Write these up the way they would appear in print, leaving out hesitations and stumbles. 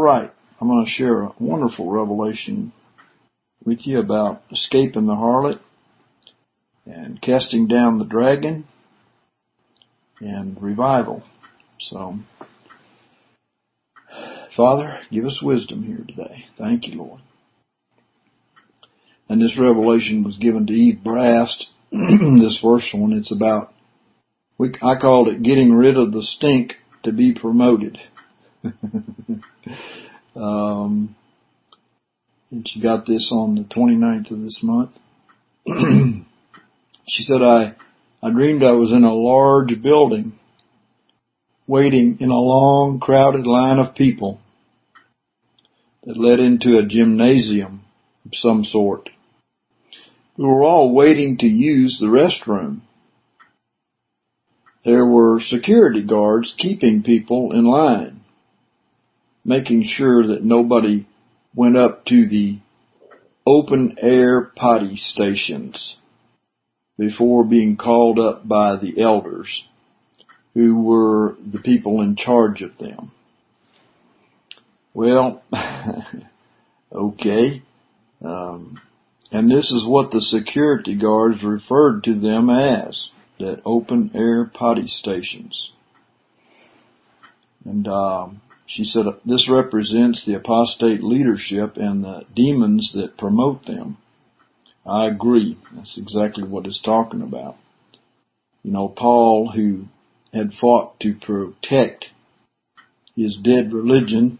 right, I'm going to share a wonderful revelation with you about escaping the harlot and casting down the dragon and revival. So, Father, give us wisdom here today. Thank you, Lord. And this revelation was given to Eve Brast. This first one, it's about, I called it getting rid of the stink to be promoted. And she got this on the 29th of this month. She said, I dreamed I was in a large building, waiting in a long, crowded line of people that led into a gymnasium of some sort. We were all waiting to use the restroom. There were security guards keeping people in line, making sure that nobody went up to the open air potty stations before being called up by the elders, who were the people in charge of them. Well, okay. And this is what the security guards referred to them as, that open air potty stations. And she said this represents the apostate leadership and the demons that promote them. I agree. That's exactly what it's talking about. You know, Paul, who had fought to protect his dead religion,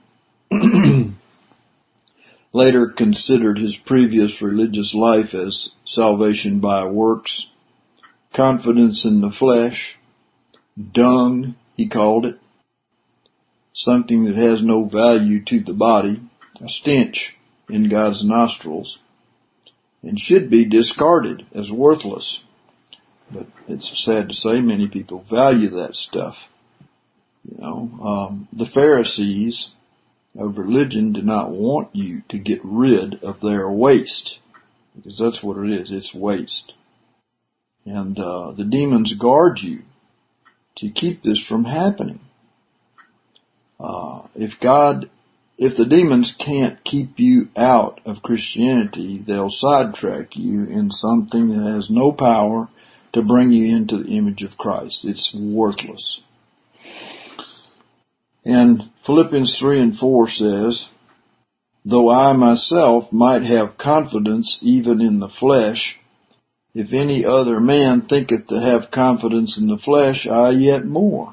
later considered his previous religious life as salvation by works, confidence in the flesh, dung, he called it, something that has no value to the body, a stench in God's nostrils, and should be discarded as worthless. But it's sad to say many people value that stuff. You know, the Pharisees of religion do not want you to get rid of their waste, because that's what it is. It's waste. And the demons guard you to keep this from happening. If the demons can't keep you out of Christianity, they'll sidetrack you in something that has no power to bring you into the image of Christ. It's worthless. And Philippians 3 and 4 says, though I myself might have confidence even in the flesh, if any other man thinketh to have confidence in the flesh, I yet more.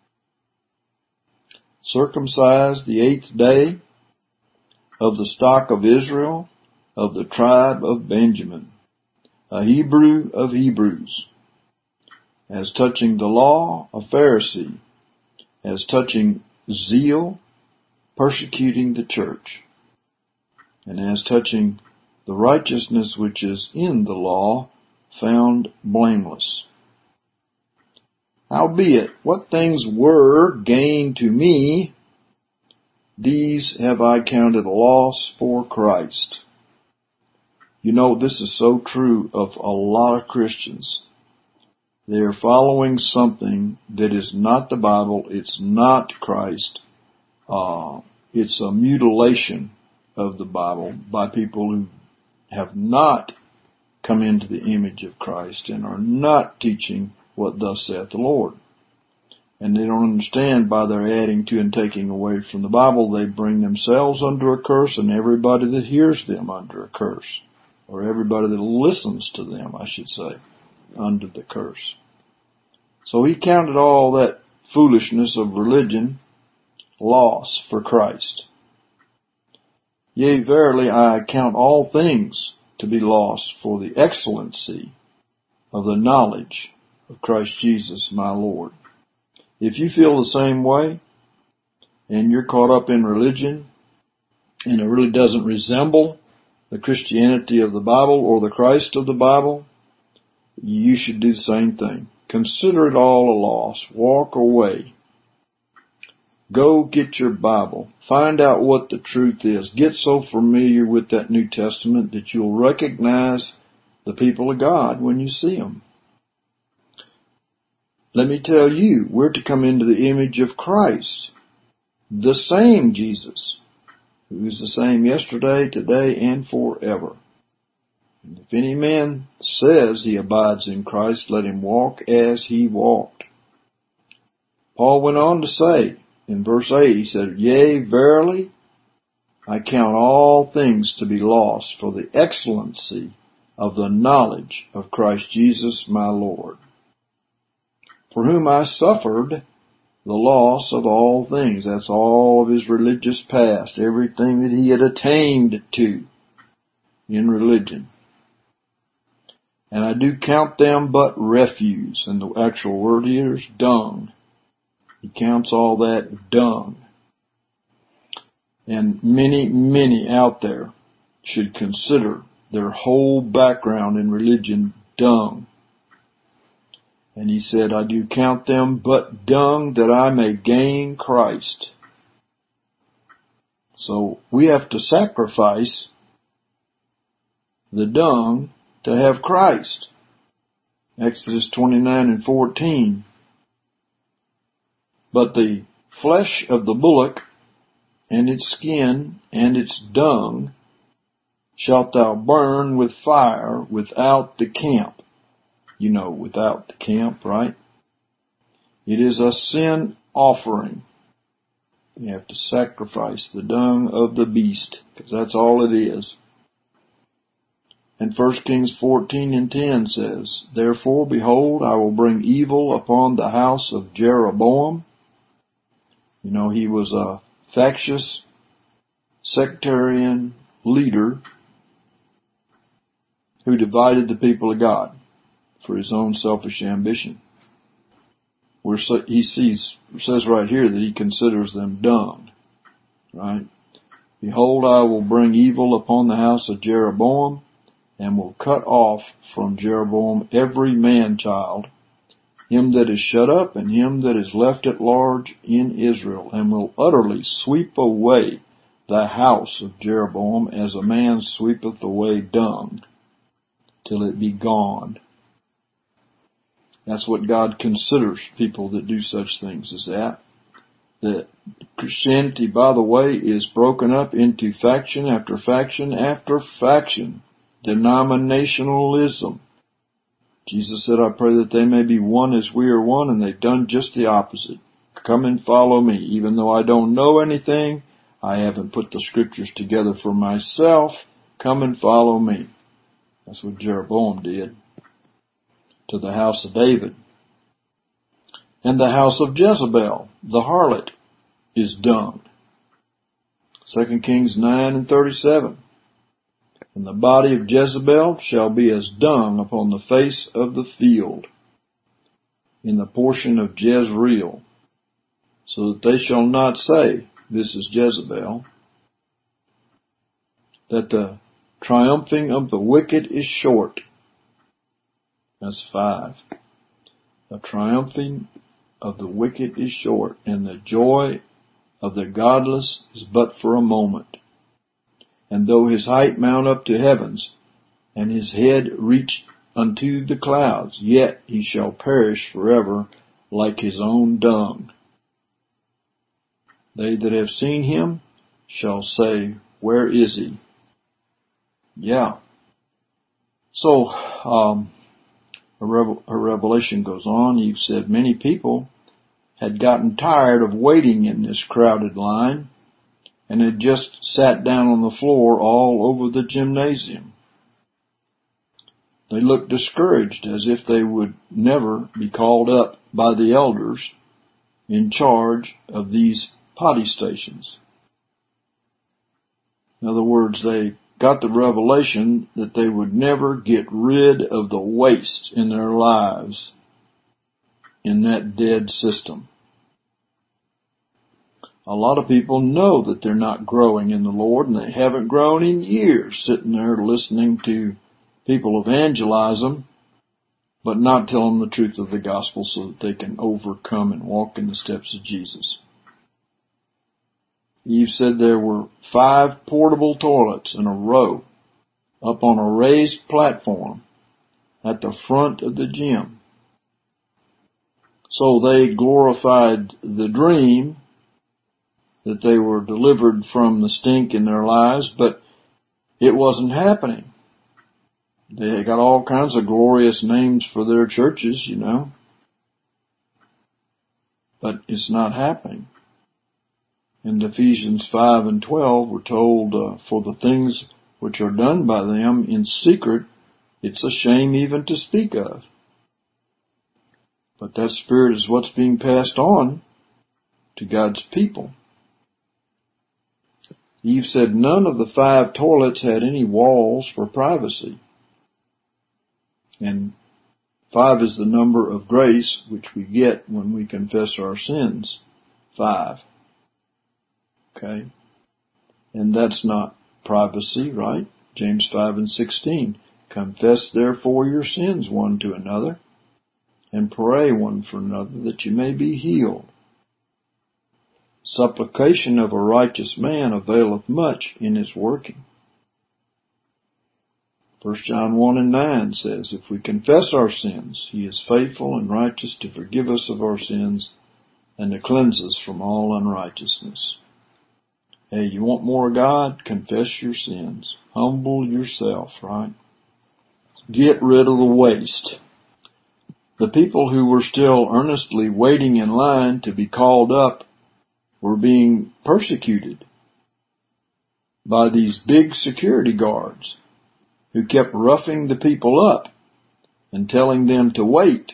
Circumcised the 8th day, of the stock of Israel, of the tribe of Benjamin, a Hebrew of Hebrews, as touching the law, a Pharisee, as touching zeal, persecuting the church, and as touching the righteousness which is in the law, found blameless. Howbeit, what things were gain to me, these have I counted loss for Christ. You know, this is so true of a lot of Christians. They are following something that is not the Bible. It's not Christ. It's a mutilation of the Bible by people who have not come into the image of Christ and are not teaching what thus saith the Lord. And they don't understand by their adding to and taking away from the Bible, they bring themselves under a curse and everybody that hears them under a curse. Or everybody that listens to them, I should say, under the curse. So he counted all that foolishness of religion loss for Christ. Yea, verily, I count all things to be lost for the excellency of the knowledge of Christ Jesus my Lord. If you feel the same way, and you're caught up in religion, and it really doesn't resemble the Christianity of the Bible or the Christ of the Bible, you should do the same thing. Consider it all a loss. Walk away. Go get your Bible. Find out what the truth is. Get so familiar with that New Testament that you'll recognize the people of God when you see them. Let me tell you, we're to come into the image of Christ, the same Jesus who is the same yesterday, today, and forever. And if any man says he abides in Christ, let him walk as he walked. Paul went on to say, in verse 8, he said, Yea, verily, I count all things to be lost for the excellency of the knowledge of Christ Jesus my Lord, for whom I suffered the loss of all things. That's all of his religious past, everything that he had attained to in religion. And I do count them but refuse. And the actual word here is dung. He counts all that dung. And many out there should consider their whole background in religion dung. And he said, I do count them but dung that I may gain Christ. So we have to sacrifice the dung to have Christ. Exodus 29:14. But the flesh of the bullock and its skin and its dung shalt thou burn with fire without the camp. You know, without the camp, right? It is a sin offering. You have to sacrifice the dung of the beast, because that's all it is. And 1 Kings 14:10 says, Therefore, behold, I will bring evil upon the house of Jeroboam. You know, he was a factious, sectarian leader who divided the people of God for his own selfish ambition. He says right here that he considers them dung, right? Behold, I will bring evil upon the house of Jeroboam, and will cut off from Jeroboam every man-child, him that is shut up, and him that is left at large in Israel, and will utterly sweep away the house of Jeroboam as a man sweepeth away dung, till it be gone. That's what God considers people that do such things as that. That Christianity, by the way, is broken up into faction after faction after faction. Denominationalism. Jesus said, I pray that they may be one as we are one, and they've done just the opposite. Come and follow me. Even though I don't know anything, I haven't put the scriptures together for myself. Come and follow me. That's what Jeroboam did to the house of David. And the house of Jezebel, the harlot, is dung. 2 Kings 9:37. And the body of Jezebel shall be as dung upon the face of the field, in the portion of Jezreel, so that they shall not say, This is Jezebel, that the triumphing of the wicked is short. That's 5. The triumphing of the wicked is short, and the joy of the godless is but for a moment. And though his height mount up to heavens, and his head reach unto the clouds, yet he shall perish forever like his own dung. They that have seen him shall say, Where is he? Yeah. So, her revelation goes on. You've said many people had gotten tired of waiting in this crowded line, and had just sat down on the floor all over the gymnasium. They looked discouraged, as if they would never be called up by the elders in charge of these potty stations. In other words, they got the revelation that they would never get rid of the waste in their lives in that dead system. A lot of people know that they're not growing in the Lord, and they haven't grown in years, sitting there listening to people evangelize them, but not tell them the truth of the gospel so that they can overcome and walk in the steps of Jesus. Eve said there were 5 portable toilets in a row up on a raised platform at the front of the gym. So they glorified the dream that they were delivered from the stink in their lives, but it wasn't happening. They got all kinds of glorious names for their churches, you know, but it's not happening. In Ephesians 5 and 12, we're told, for the things which are done by them in secret, it's a shame even to speak of. But that spirit is what's being passed on to God's people. Eve said none of the 5 toilets had any walls for privacy. And 5 is the number of grace which we get when we confess our sins. 5. Okay? And that's not privacy, right? James 5 and 16. Confess therefore your sins one to another, and pray one for another that you may be healed. Supplication of a righteous man availeth much in his working. 1 John 1 and 9 says, if we confess our sins, he is faithful and righteous to forgive us of our sins and to cleanse us from all unrighteousness. Hey, you want more of God? Confess your sins. Humble yourself, right? Get rid of the waste. The people who were still earnestly waiting in line to be called up were being persecuted by these big security guards who kept roughing the people up and telling them to wait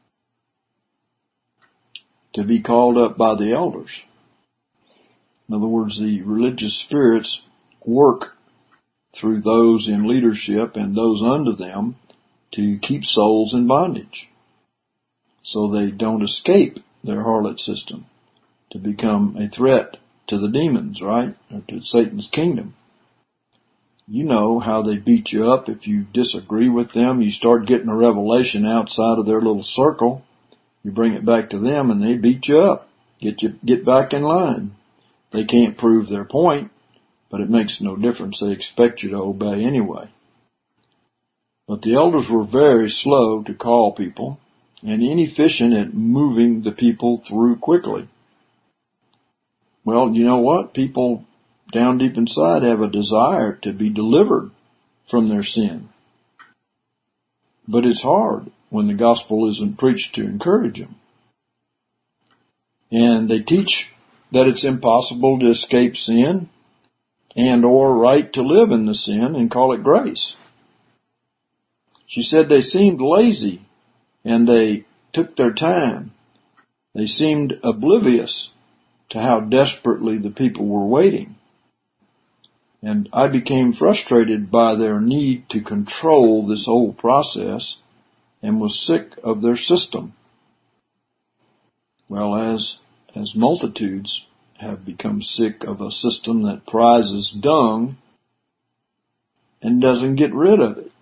to be called up by the elders. In other words, the religious spirits work through those in leadership and those under them to keep souls in bondage so they don't escape their harlot system to become a threat to the demons, right? Or to Satan's kingdom. You know how they beat you up if you disagree with them. You start getting a revelation outside of their little circle. You bring it back to them and they beat you up. Get back in line. They can't prove their point, but it makes no difference. They expect you to obey anyway. But the elders were very slow to call people and inefficient at moving the people through quickly. Well, you know what? People down deep inside have a desire to be delivered from their sin. But it's hard when the gospel isn't preached to encourage them. And they teach that it's impossible to escape sin and or right to live in the sin and call it grace. She said they seemed lazy and they took their time. They seemed oblivious to how desperately the people were waiting. And I became frustrated by their need to control this whole process and was sick of their system. Well, as multitudes have become sick of a system that prizes dung and doesn't get rid of it.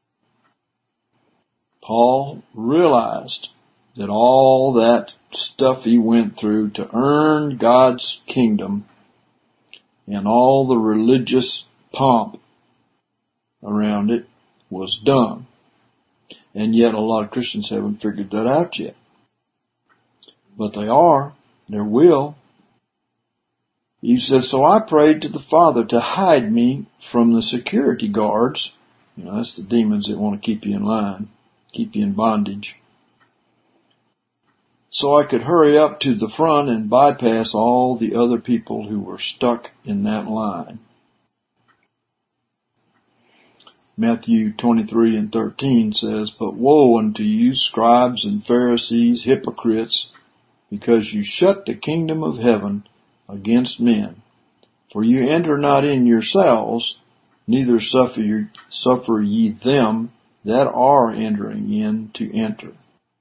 Paul realized that all that stuff he went through to earn God's kingdom and all the religious pomp around it was dung. And yet a lot of Christians haven't figured that out yet. But they are. They will. He says, so I prayed to the Father to hide me from the security guards. You know, that's the demons that want to keep you in line, keep you in bondage. So I could hurry up to the front and bypass all the other people who were stuck in that line. Matthew 23 and 13 says, but woe unto you, scribes and Pharisees, hypocrites, because you shut the kingdom of heaven against men. For you enter not in yourselves, neither suffer ye them that are entering in to enter.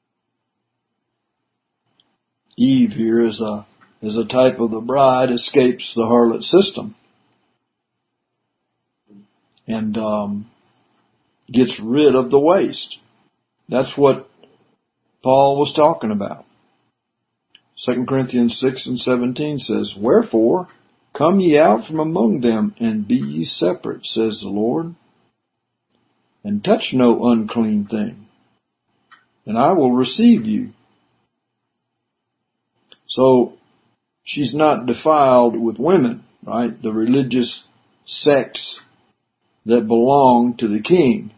Eve here is a type of the bride, escapes the harlot system and gets rid of the waste. That's what Paul was talking about. 2 Corinthians 6 and 17 says, wherefore, come ye out from among them, and be ye separate, says the Lord, and touch no unclean thing, and I will receive you. So, she's not defiled with women, right? The religious sects that belong to the king.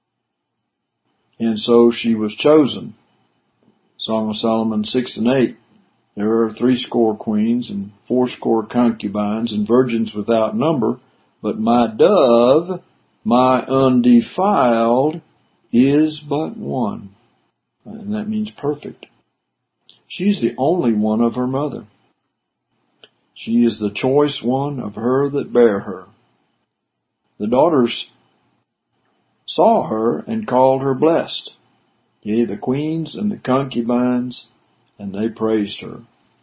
And so she was chosen. Song of Solomon 6 and 8. There are 80 queens and 80 concubines and virgins without number, but my dove, my undefiled, is but one. And that means perfect. She's the only one of her mother. She is the choice one of her that bare her. The daughters saw her and called her blessed. Yea, the queens and the concubines, and they praised her.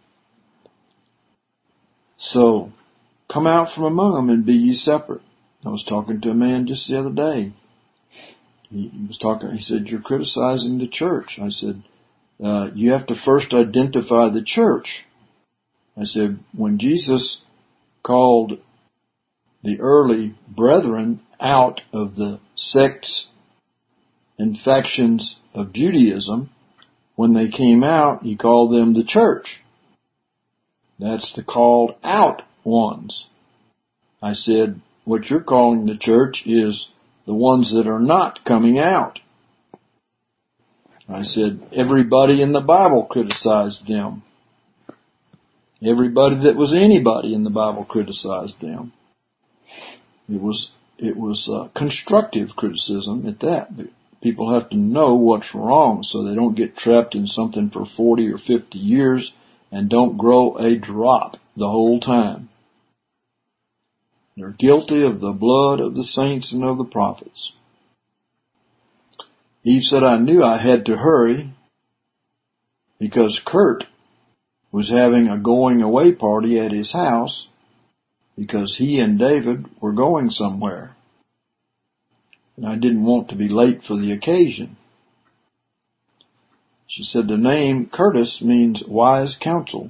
So, come out from among them and be ye separate. I was talking to a man just the other day. He said, you're criticizing the church. I said, you have to first identify the church. I said, when Jesus called the early brethren out of the sects and factions of Judaism, when they came out, he called them the church. That's the called out ones. I said, what you're calling the church is the ones that are not coming out. I said, everybody in the Bible criticized them. Everybody that was anybody in the Bible criticized them. It was constructive criticism at that. People have to know what's wrong so they don't get trapped in something for 40 or 50 years and don't grow a drop the whole time. They're guilty of the blood of the saints and of the prophets. Eve said, I knew I had to hurry because Kurt was having a going away party at his house because he and David were going somewhere. And I didn't want to be late for the occasion. She said the name Curtis means wise counsel.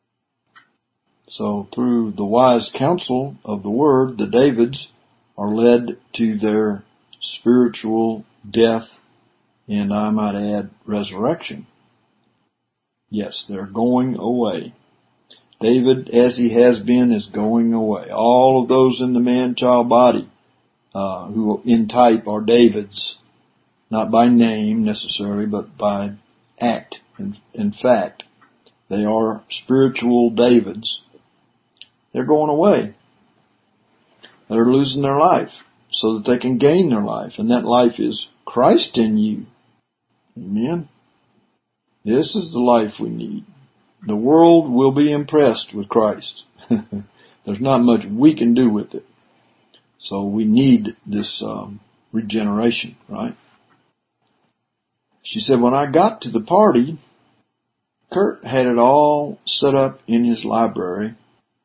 So through the wise counsel of the word, the Davids are led to their spiritual death and, I might add, resurrection. Yes, they're going away. David, as he has been, is going away. All of those in the man-child body who in type are Davids, not by name necessarily, but by act and fact. They are spiritual Davids. They're going away. They're losing their life so that they can gain their life, and that life is Christ in you. Amen. This is the life we need. The world will be impressed with Christ. There's not much we can do with it. So we need this regeneration, right? She said, when I got to the party, Kurt had it all set up in his library.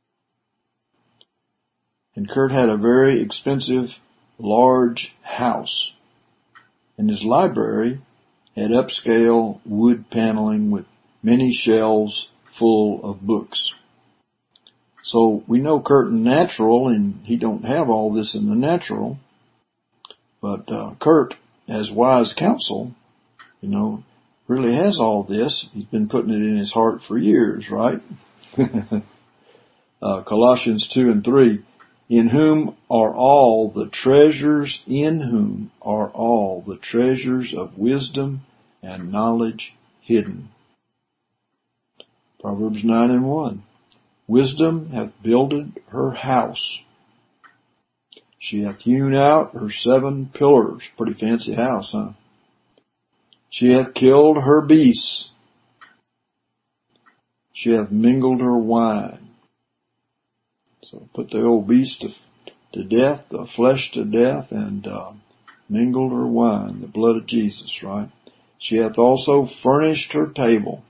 And Kurt had a very expensive, large house. And his library had upscale wood paneling with many shelves full of books. So we know Kurt natural, and he don't have all this in the natural. But Kurt, as wise counsel, really has all this. He's been putting it in his heart for years, right? Colossians 2 and 3. In whom are all the treasures of wisdom and knowledge hidden. Proverbs 9 and 1. Wisdom hath builded her house. She hath hewn out her 7 pillars. Pretty fancy house, huh? She hath killed her beasts. She hath mingled her wine. So put the old beast to death, the flesh to death, and mingled her wine, the blood of Jesus, right? She hath also furnished her table.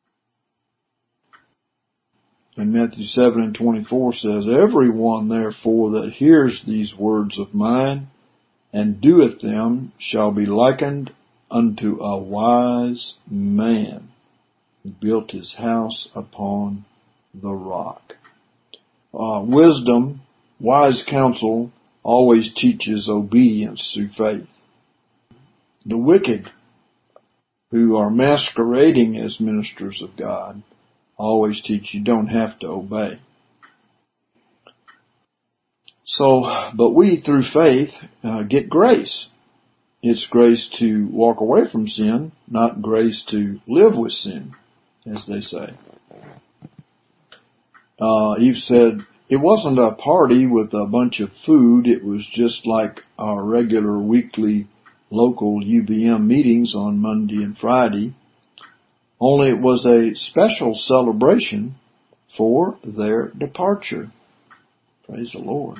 And Matthew 7 and 24 says, everyone therefore that hears these words of mine and doeth them shall be likened unto a wise man who built his house upon the rock. Wisdom, wise counsel, always teaches obedience through faith. The wicked, who are masquerading as ministers of God, always teach you don't have to obey. So, but we through faith get grace. It's grace to walk away from sin, not grace to live with sin, as they say. Eve said, it wasn't a party with a bunch of food. It was just like our regular weekly local UBM meetings on Monday and Friday. Only it was a special celebration for their departure. Praise the Lord.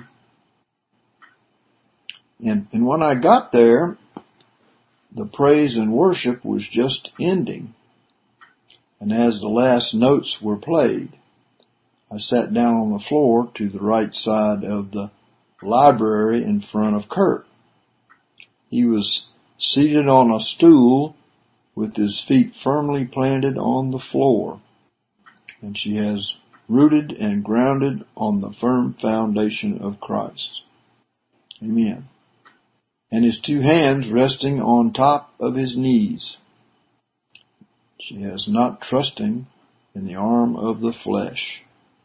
And when I got there, the praise and worship was just ending. And as the last notes were played, I sat down on the floor to the right side of the library in front of Kurt. He was seated on a stool with his feet firmly planted on the floor, and she has rooted and grounded on the firm foundation of Christ. Amen. And his two hands resting on top of his knees. She has not trusting in the arm of the flesh.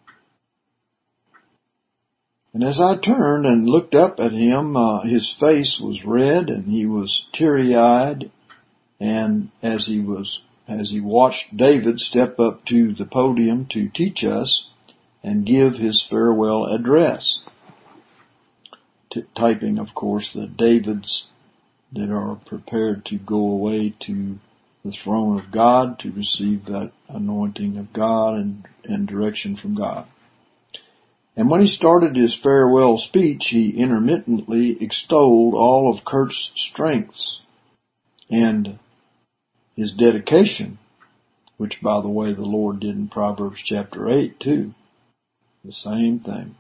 And as I turned and looked up at him, his face was red and he was teary-eyed. And as he watched David step up to the podium to teach us and give his farewell address, typing, of course, the Davids that are prepared to go away to the throne of God to receive that anointing of God and direction from God. And when he started his farewell speech, he intermittently extolled all of Kurt's strengths and his dedication, which, by the way, the Lord did in Proverbs chapter 8 too. The same thing.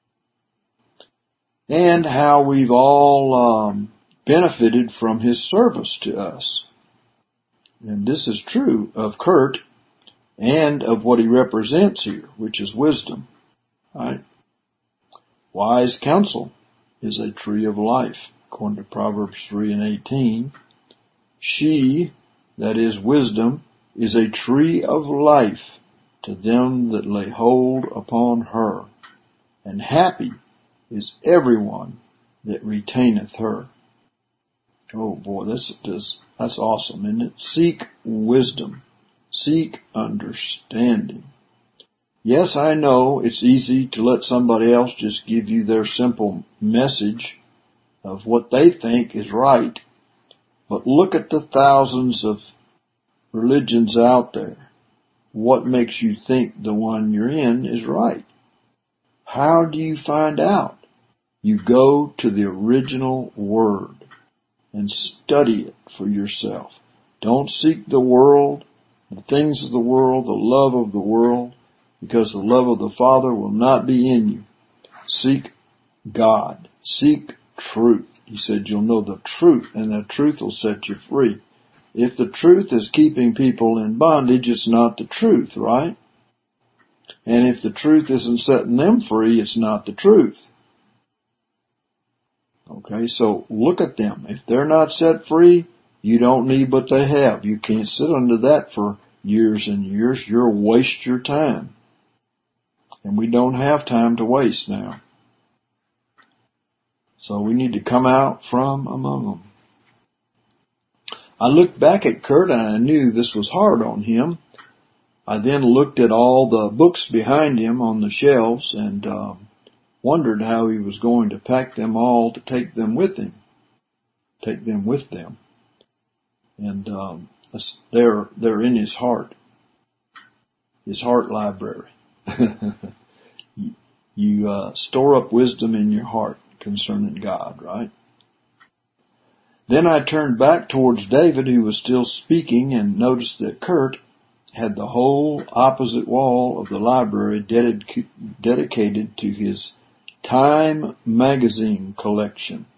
And how we've all benefited from his service to us. And this is true of Kurt and of what he represents here, which is wisdom. Right? Wise counsel is a tree of life, according to Proverbs 3:18. She, that is wisdom, is a tree of life to them that lay hold upon her. And happy is everyone that retaineth her. Oh boy, that's awesome, isn't it? Seek wisdom. Seek understanding. Yes, I know it's easy to let somebody else just give you their simple message of what they think is right. But look at the thousands of religions out there. What makes you think the one you're in is right? How do you find out? You go to the original word and study it for yourself. Don't seek the world, the things of the world, the love of the world, because the love of the Father will not be in you. Seek God. Seek truth. He said you'll know the truth, and the truth will set you free. If the truth is keeping people in bondage, it's not the truth, right? And if the truth isn't setting them free, it's not the truth. Okay, so look at them. If they're not set free, you don't need what they have. You can't sit under that for years and years. You'll waste your time. And we don't have time to waste now. So we need to come out from among them. I looked back at Kurt and I knew this was hard on him. I then looked at all the books behind him on the shelves and wondered how he was going to pack them all to take them with him. Take them with them. And they're in his heart library. You store up wisdom in your heart concerning God, right? Then I turned back towards David, who was still speaking, and noticed that Kurt had the whole opposite wall of the library dedicated to his Time magazine collection.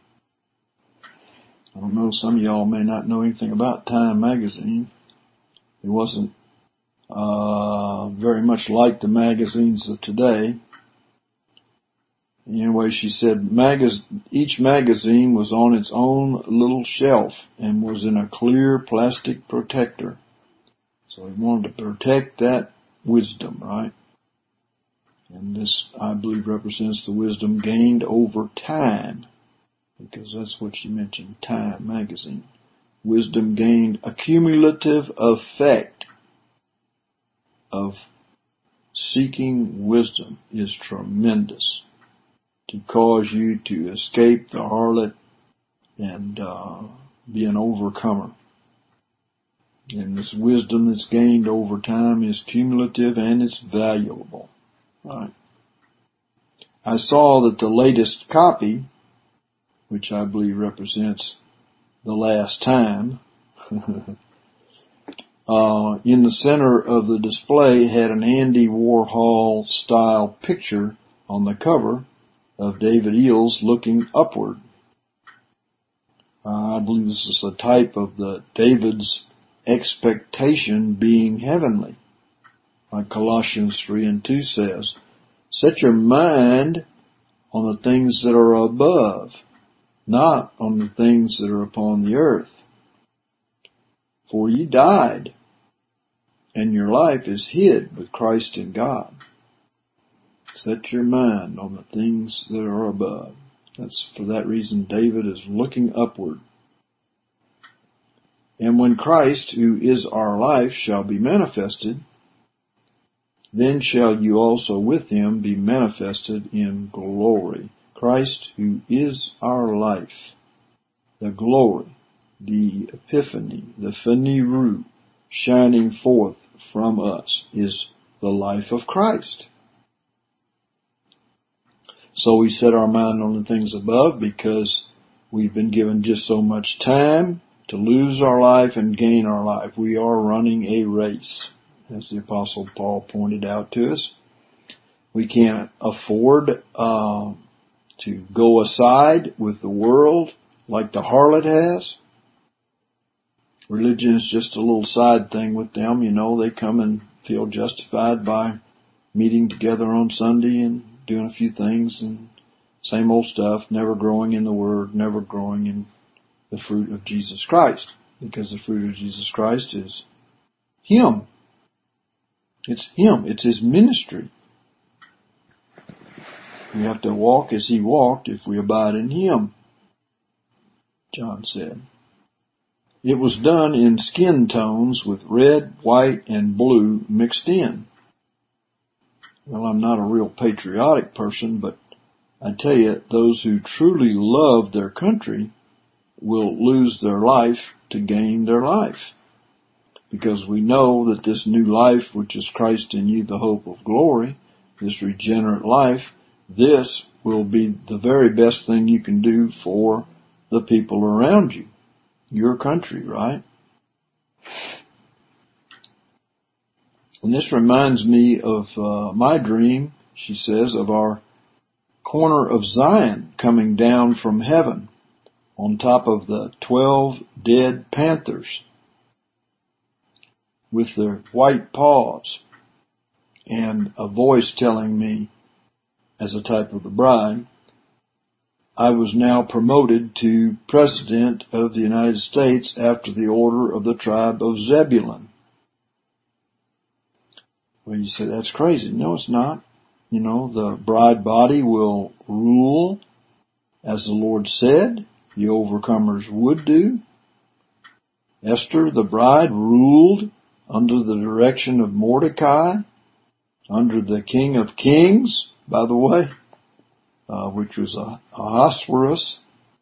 I don't know, some of y'all may not know anything about Time magazine. It wasn't very much like the magazines of today. Anyway, she said each magazine was on its own little shelf and was in a clear plastic protector. So he wanted to protect that wisdom, right? And this, I believe, represents the wisdom gained over time, because that's what she mentioned, Time magazine. Wisdom gained, a cumulative effect of seeking wisdom is tremendous to cause you to escape the harlot and be an overcomer. And this wisdom that's gained over time is cumulative and it's valuable. Right. I saw that the latest copy, which I believe represents the last time, in the center of the display had an Andy Warhol style picture on the cover of David Eels looking upward. I believe this is a type of the David's expectation being heavenly. Like Colossians 3:2 says, set your mind on the things that are above, not on the things that are upon the earth. For ye died, and your life is hid with Christ in God. Set your mind on the things that are above. That's for that reason David is looking upward. And when Christ, who is our life, shall be manifested, then shall you also with him be manifested in glory. Christ, who is our life, the glory, the epiphany, the phaneru, shining forth from us, is the life of Christ. So we set our mind on the things above because we've been given just so much time to lose our life and gain our life. We are running a race, as the Apostle Paul pointed out to us. We can't afford to go aside with the world like the harlot has. Religion is just a little side thing with them. You know, they come and feel justified by meeting together on Sunday and doing a few things and same old stuff, never growing in the Word, never growing in the fruit of Jesus Christ. Because the fruit of Jesus Christ is Him. It's Him. It's His ministry. We have to walk as He walked if we abide in Him, John said. It was done in skin tones with red, white, and blue mixed in. Well, I'm not a real patriotic person, but I tell you, those who truly love their country will lose their life to gain their life. Because we know that this new life, which is Christ in you, the hope of glory, this regenerate life, this will be the very best thing you can do for the people around you. Your country, right? And this reminds me of my dream, she says, of our corner of Zion coming down from heaven on top of the 12 dead panthers with their white paws, and a voice telling me, as a type of the bride, I was now promoted to President of the United States after the order of the tribe of Zebulun. Well, you say, that's crazy. No, it's not. You know, the bride body will rule as the Lord said the overcomers would do. Esther, the bride, ruled under the direction of Mordecai, under the King of Kings, by the way, which was Ahasuerus.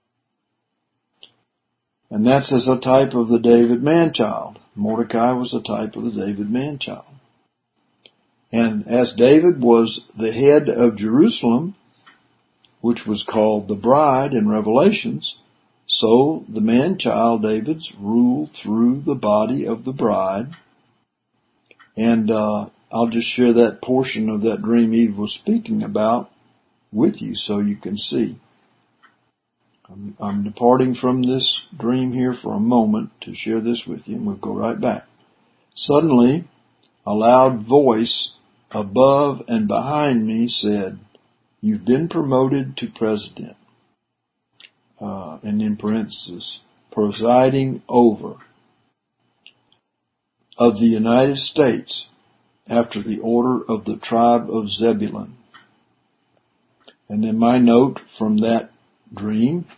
And that's as a type of the David man-child. Mordecai was a type of the David man-child. And as David was the head of Jerusalem, which was called the bride in Revelations, so the man-child David's ruled through the body of the bride. And I'll just share that portion of that dream Eve was speaking about with you so you can see. I'm departing from this dream here for a moment to share this with you, and we'll go right back. Suddenly, a loud voice above and behind me said, you've been promoted to president. And in parentheses, presiding over of the United States after the order of the tribe of Zebulun. And then my note from that dream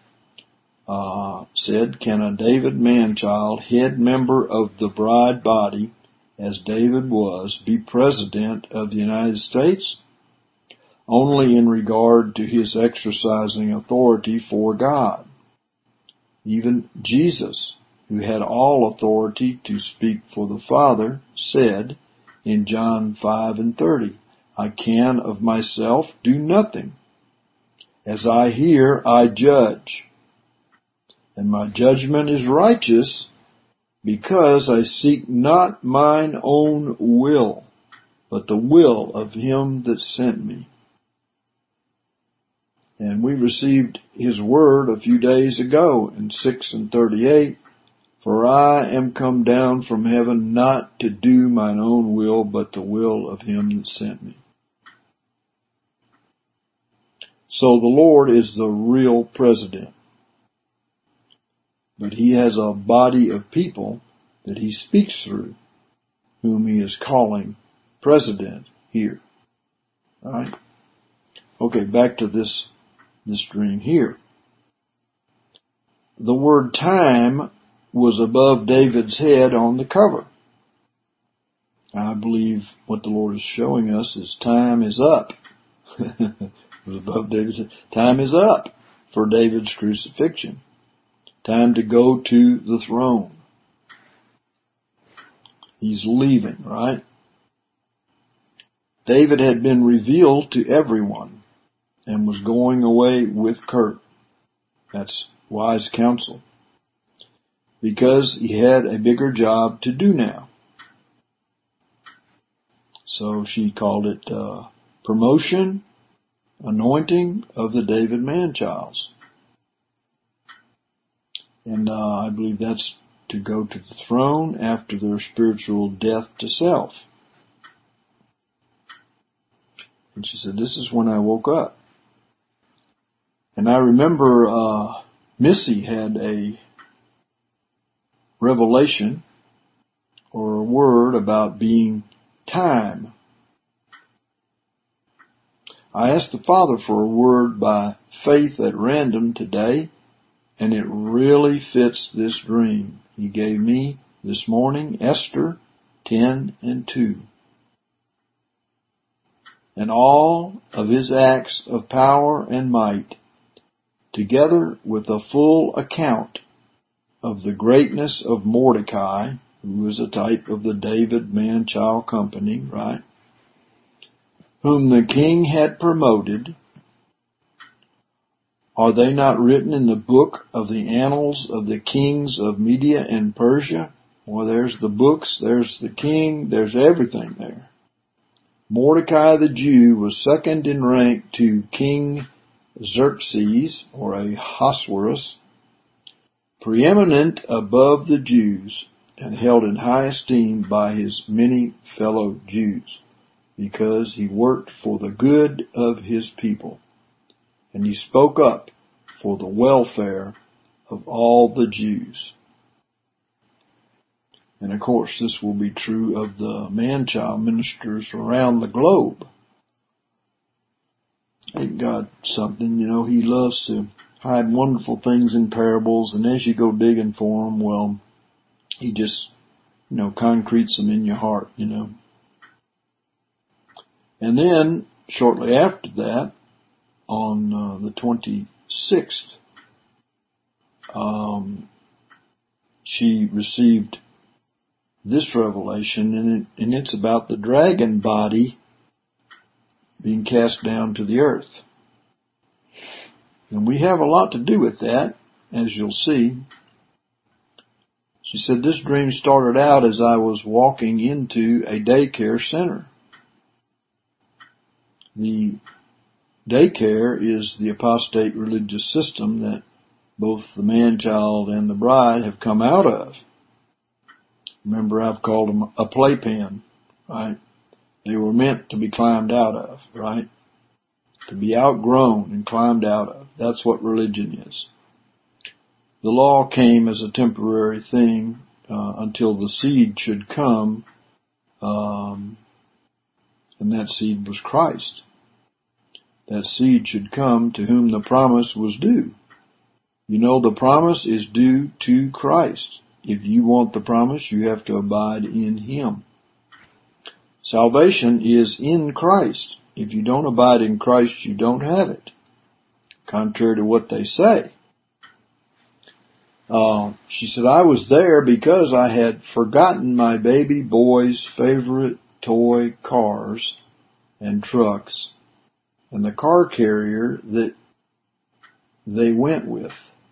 said, can a David man-child, head member of the bride body, as David was, be president of the United States? Only in regard to his exercising authority for God. Even Jesus, who had all authority to speak for the Father, said in John 5:30, I can of myself do nothing. As I hear, I judge. And my judgment is righteous, because I seek not mine own will, but the will of him that sent me. And we received his word a few days ago in 6:38, for I am come down from heaven not to do mine own will, but the will of him that sent me. So the Lord is the real president. But he has a body of people that he speaks through, whom he is calling president here. Alright? Okay, back to this dream here. The word time was above David's head on the cover. I believe what the Lord is showing us is time is up. It was above David's head. Time is up for David's crucifixion. Time to go to the throne. He's leaving, right? David had been revealed to everyone and was going away with Kurt. That's wise counsel. Because he had a bigger job to do now. So she called it promotion, anointing of the David man-childs. And I believe that's to go to the throne after their spiritual death to self. And she said, this is when I woke up. And I remember Missy had a revelation or a word about being time. I asked the Father for a word by faith at random today, and it really fits this dream. He gave me this morning Esther 10:2. And all of his acts of power and might, together with a full account of the greatness of Mordecai, who was a type of the David man-child company, right? Whom the king had promoted. Are they not written in the book of the annals of the kings of Media and Persia? Well, there's the books, there's the king, there's everything there. Mordecai the Jew was second in rank to King Xerxes, or Ahasuerus, preeminent above the Jews, and held in high esteem by his many fellow Jews, because he worked for the good of his people. And he spoke up for the welfare of all the Jews. And of course, this will be true of the man-child ministers around the globe. Ain't God something? You know, he loves to hide wonderful things in parables, and as you go digging for them, well, he just, concretes them in your heart, And then, shortly after that, on the 26th, she received this revelation, and it's about the dragon body being cast down to the earth. And we have a lot to do with that, as you'll see. She said, this dream started out as I was walking into a daycare center. The daycare is the apostate religious system that both the man-child and the bride have come out of. Remember, I've called them a playpen, right? They were meant to be climbed out of, right? To be outgrown and climbed out of. That's what religion is. The law came as a temporary thing until the seed should come And that seed was Christ. That seed should come to whom the promise was due. You know, the promise is due to Christ. If you want the promise, you have to abide in Him. Salvation is in Christ. If you don't abide in Christ, you don't have it. Contrary to what they say. She said, I was there because I had forgotten my baby boy's favorite toy cars and trucks and the car carrier that they went with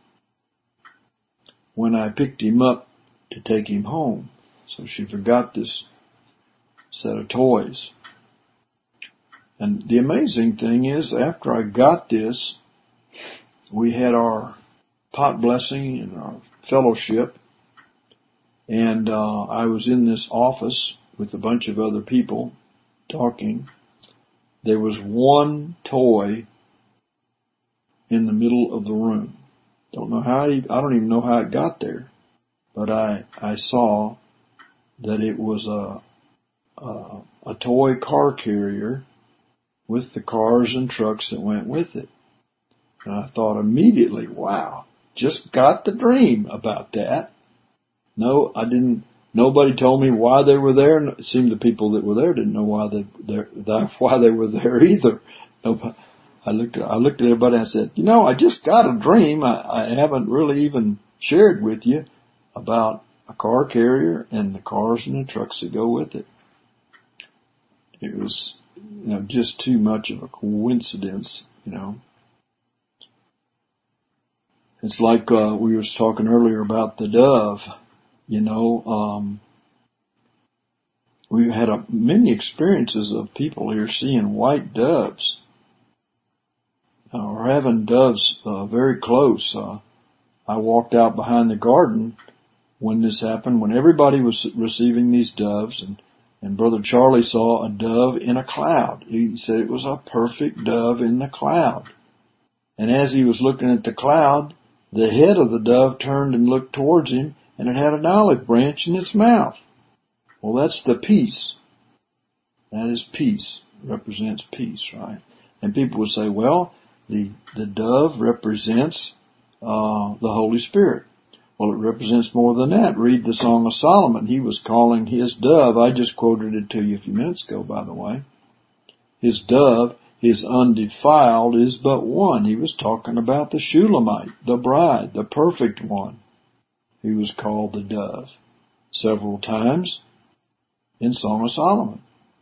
when I picked him up to take him home. So she forgot this set of toys. And the amazing thing is, after I got this, we had our pot blessing and our fellowship, and I was in this office with a bunch of other people talking. There was one toy in the middle of the room. I don't even know how it got there, but I saw that it was a toy car carrier with the cars and trucks that went with it. And I thought immediately, wow, just got the dream about that. No, I didn't. Nobody told me why they were there. It seemed the people that were there didn't know why they were there either. I looked at everybody and I said, I just got a dream. I haven't really even shared with you about a car carrier and the cars and the trucks that go with it. It was, just too much of a coincidence, It's like, we were talking earlier about the dove, we had many experiences of people here seeing white doves, or having doves, very close. I walked out behind the garden when this happened, when everybody was receiving these doves, and Brother Charlie saw a dove in a cloud. He said it was a perfect dove in the cloud. And as he was looking at the cloud, the head of the dove turned and looked towards him, and it had an olive branch in its mouth. Well, that's the peace. That is peace. It represents peace, right? And people would say, well, the dove represents the Holy Spirit. Well, it represents more than that. Read the Song of Solomon. He was calling his dove, I just quoted it to you a few minutes ago, by the way. His dove, his undefiled, is but one. He was talking about the Shulamite, the bride, the perfect one. He was called the dove several times in Song of Solomon.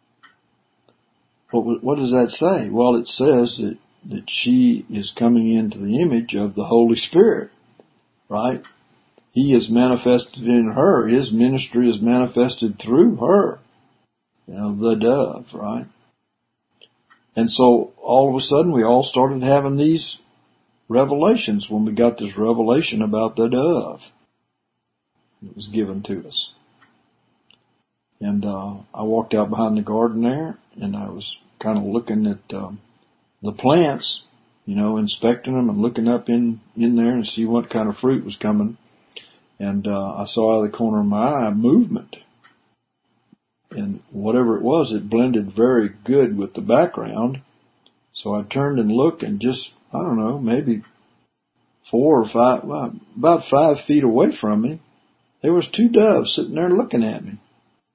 What does that say? Well, it says that she is coming into the image of the Holy Spirit, right? He is manifested in her. His ministry is manifested through her. The dove, right? And so all of a sudden we all started having these revelations when we got this revelation about the dove. It was given to us. And I walked out behind the garden there, and I was kind of looking at the plants, inspecting them and looking up in there and see what kind of fruit was coming. And I saw out of the corner of my eye movement. And whatever it was, it blended very good with the background. So I turned and looked, and just, I don't know, maybe 4 or 5, about 5 feet away from me, there was 2 doves sitting there looking at me.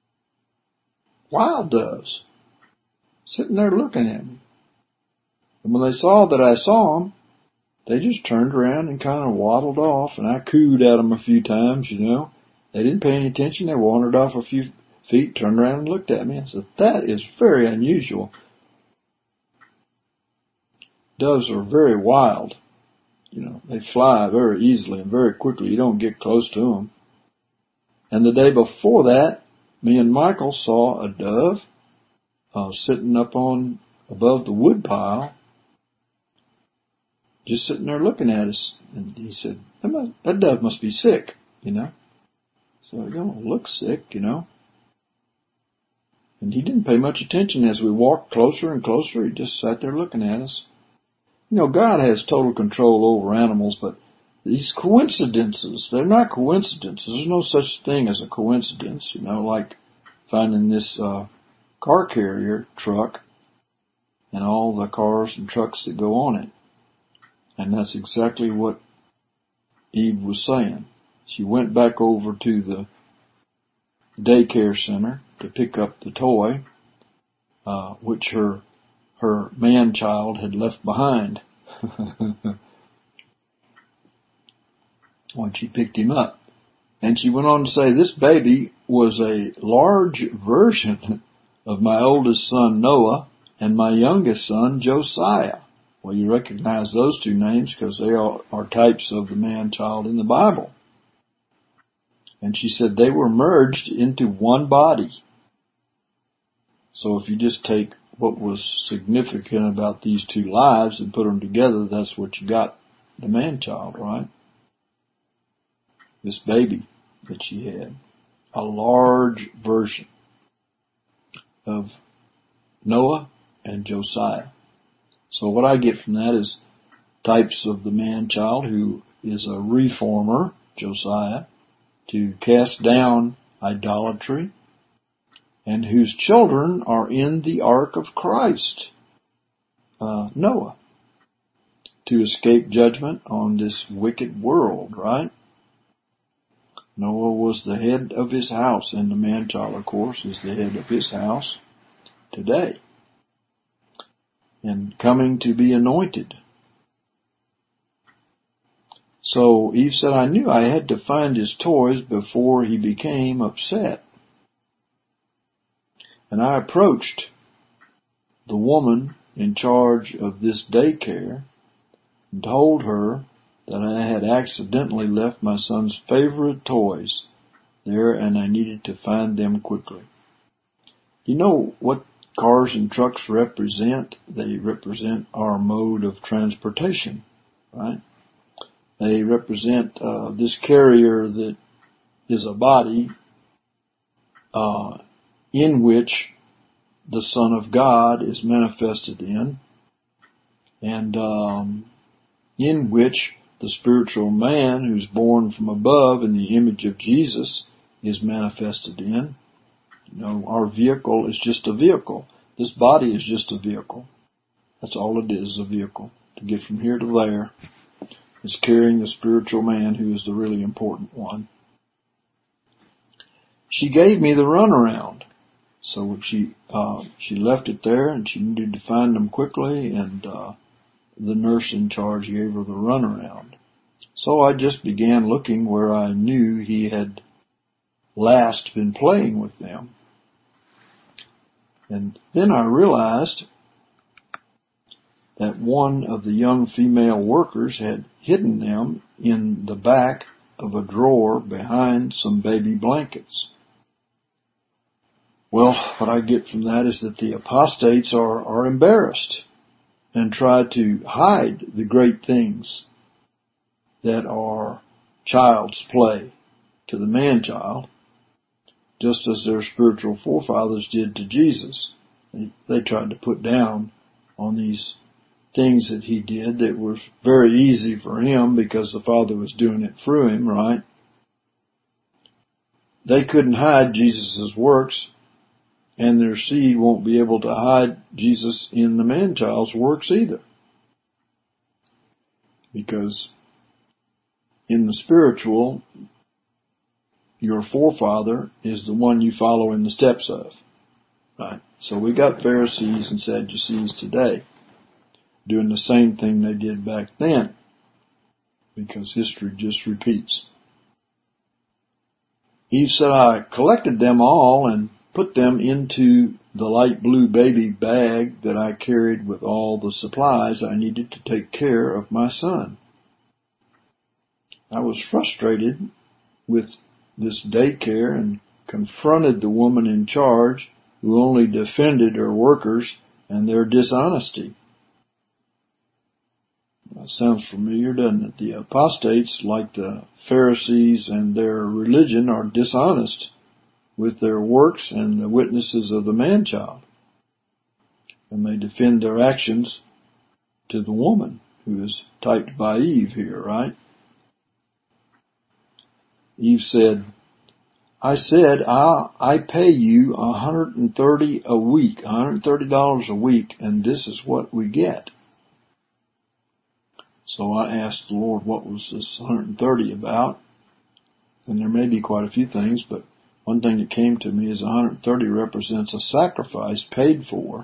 Wild doves. Sitting there looking at me. And when they saw that I saw them, they just turned around and kind of waddled off, and I cooed at them a few times, They didn't pay any attention. They wandered off a few feet, turned around and looked at me. I said, that is very unusual. Doves are very wild. They fly very easily and very quickly. You don't get close to them. And the day before that, me and Michael saw a dove sitting up above the wood pile, just sitting there looking at us. And he said, that dove must be sick, So it don't look sick, And he didn't pay much attention as we walked closer and closer. He just sat there looking at us. God has total control over animals, but these coincidences, they're not coincidences. There's no such thing as a coincidence, like finding this car carrier truck and all the cars and trucks that go on it. And that's exactly what Eve was saying. She went back over to the daycare center to pick up the toy, which her man-child had left behind when she picked him up. And she went on to say, this baby was a large version of my oldest son Noah and my youngest son Josiah. Well, you recognize those two names because they are types of the man-child in the Bible. And she said they were merged into one body. So if you just take what was significant about these two lives and put them together, that's what you got, the man-child, right? This baby that she had, a large version of Noah and Josiah. So what I get from that is types of the man-child who is a reformer, Josiah, to cast down idolatry, and whose children are in the ark of Christ, Noah, to escape judgment on this wicked world, right? Noah was the head of his house, and the man-child, of course, is the head of his house today, and coming to be anointed. So Eve said, I knew I had to find his toys before he became upset. And I approached the woman in charge of this daycare and told her that I had accidentally left my son's favorite toys there and I needed to find them quickly. You know what cars and trucks represent? They represent our mode of transportation, right? They represent this carrier that is a body in which the Son of God is manifested in, and in which the spiritual man who's born from above in the image of Jesus is manifested in. You know, our vehicle is just a vehicle. This body is just a vehicle. That's all it is, a vehicle. To get from here to there, it's carrying the spiritual man who is the really important one. She gave me the runaround. So she left it there and she needed to find them quickly, and the nurse in charge gave her the runaround. So I just began looking where I knew he had last been playing with them. And then I realized that one of the young female workers had hidden them in the back of a drawer behind some baby blankets. Well, what I get from that is that the apostates are embarrassed and try to hide the great things that are child's play to the man-child, just as their spiritual forefathers did to Jesus. They tried to put down on these things that he did that was very easy for him because the Father was doing it through him, right? They couldn't hide Jesus' works, and their seed won't be able to hide Jesus in the man-child's works either. Because in the spiritual, your forefather is the one you follow in the steps of. Right? So we got Pharisees and Sadducees today doing the same thing they did back then, because history just repeats. Eve said, I collected them all and put them into the light blue baby bag that I carried with all the supplies I needed to take care of my son. I was frustrated with this daycare and confronted the woman in charge, who only defended her workers and their dishonesty. That sounds familiar, doesn't it? The apostates, like the Pharisees and their religion, are dishonest with their works and the witnesses of the man-child. And they defend their actions to the woman, who is typed by Eve here, right? Eve said, I said, I pay you $130 a week, $130 a week, and this is what we get. So I asked the Lord, what was this 130 about? And there may be quite a few things, but one thing that came to me is 130 represents a sacrifice paid for,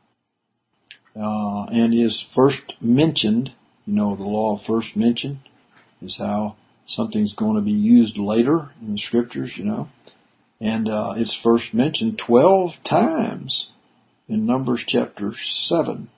and is first mentioned. You know, the law of first mention is how something's going to be used later in the scriptures, you know. And it's first mentioned 12 times in Numbers chapter 7.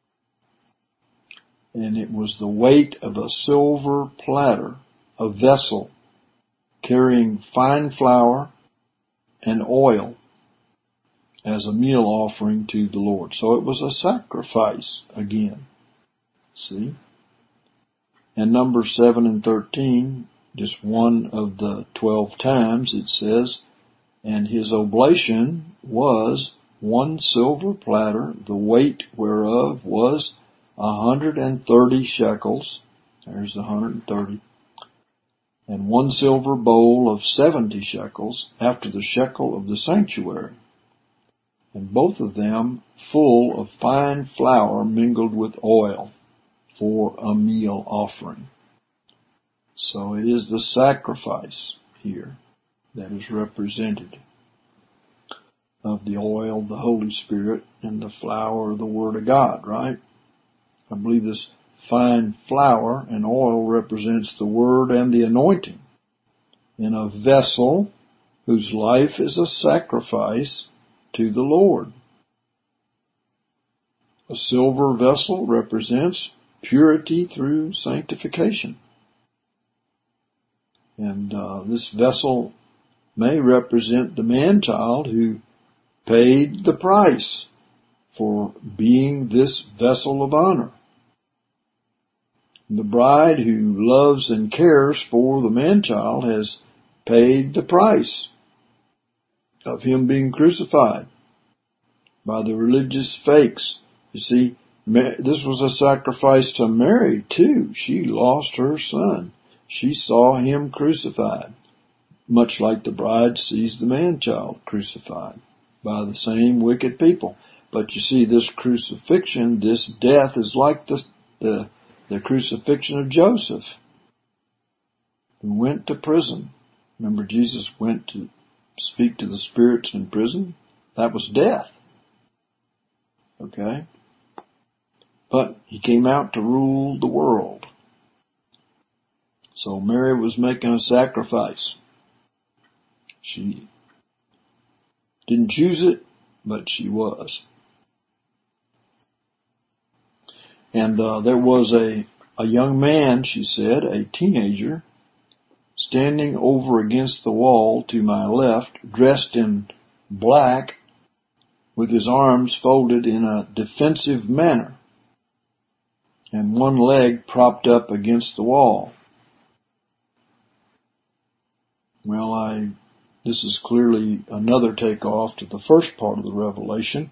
And it was the weight of a silver platter, a vessel carrying fine flour and oil as a meal offering to the Lord. So it was a sacrifice again. See? And Numbers 7 and 13, just one of the 12 times, it says, and his oblation was 1 silver platter, the weight whereof was 130 shekels. There's the 130. And 1 silver bowl of 70 shekels, after the shekel of the sanctuary. And both of them full of fine flour mingled with oil for a meal offering. So it is the sacrifice here that is represented of the oil, the Holy Spirit, and the flour, the Word of God, right? I believe this fine flour and oil represents the Word and the anointing in a vessel whose life is a sacrifice to the Lord. A silver vessel represents purity through sanctification. And this vessel may represent the man-child who paid the price for being this vessel of honor. The bride who loves and cares for the man-child has paid the price of him being crucified by the religious fakes. You see, this was a sacrifice to Mary too. She lost her son. She saw him crucified, much like the bride sees the man-child crucified by the same wicked people. But you see, this crucifixion, this death is like the crucifixion of Joseph, who went to prison. Remember, Jesus went to speak to the spirits in prison? That was death. Okay? But he came out to rule the world. So Mary was making a sacrifice. She didn't choose it, but she was. And there was a young man, she said, a teenager, standing over against the wall to my left, dressed in black, with his arms folded in a defensive manner, and one leg propped up against the wall. Well, this is clearly another takeoff to the first part of the revelation.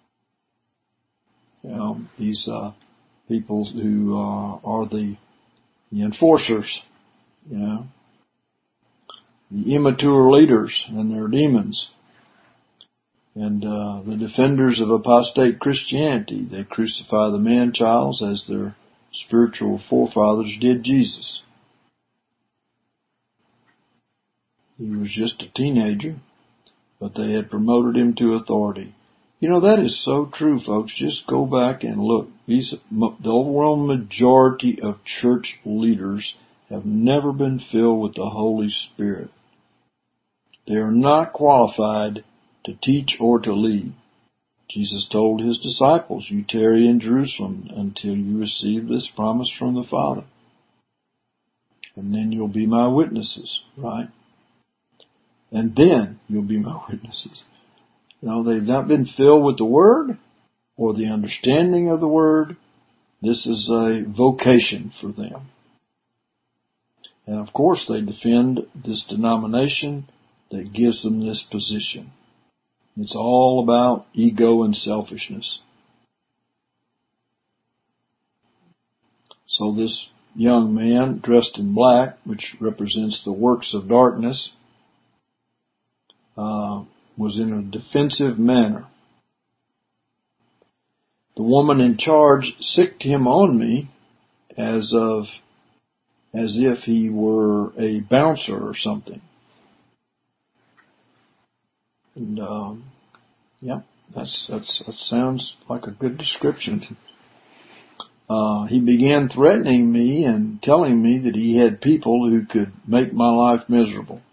These people who are the enforcers, the immature leaders and their demons, and the defenders of apostate Christianity. They crucify the man-childs as their spiritual forefathers did Jesus. He was just a teenager, but they had promoted him to authority. That is so true, folks. Just go back and look. The overwhelming majority of church leaders have never been filled with the Holy Spirit. They are not qualified to teach or to lead. Jesus told his disciples, you tarry in Jerusalem until you receive this promise from the Father. And then you'll be my witnesses, right? And then you'll be my witnesses. They've not been filled with the Word or the understanding of the Word. This is a vocation for them. And of course they defend this denomination that gives them this position. It's all about ego and selfishness. So this young man dressed in black, which represents the works of darkness, was in a defensive manner. The woman in charge sicced him on me as if he were a bouncer or something. And that sounds like a good description. He began threatening me and telling me that he had people who could make my life miserable.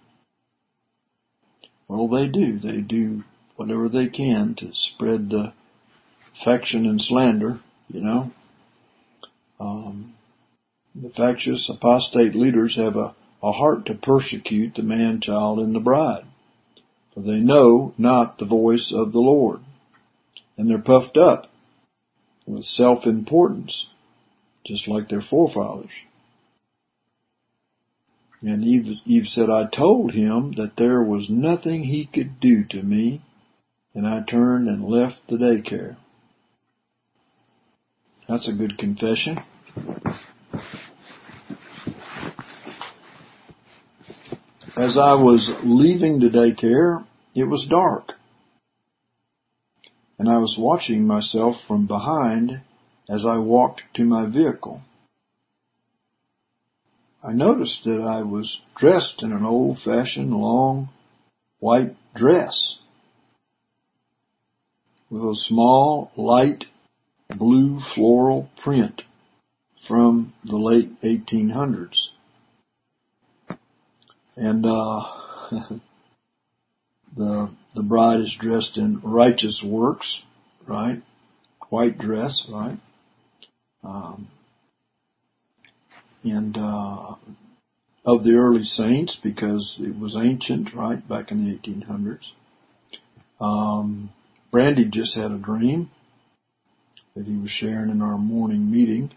Well, they do. They do whatever they can to spread the affection and slander, you know. The factious apostate leaders have a heart to persecute the man-child and the bride, for they know not the voice of the Lord, and they're puffed up with self-importance, just like their forefathers. And Eve said, I told him that there was nothing he could do to me, and I turned and left the daycare. That's a good confession. As I was leaving the daycare, it was dark, and I was watching myself from behind as I walked to my vehicle. I noticed that I was dressed in an old-fashioned long white dress with a small light blue floral print from the late 1800s. And the bride is dressed in righteous works, right? White dress, right? Of the early saints, because it was ancient, right, back in the 1800s. Brandy just had a dream that he was sharing in our morning meeting,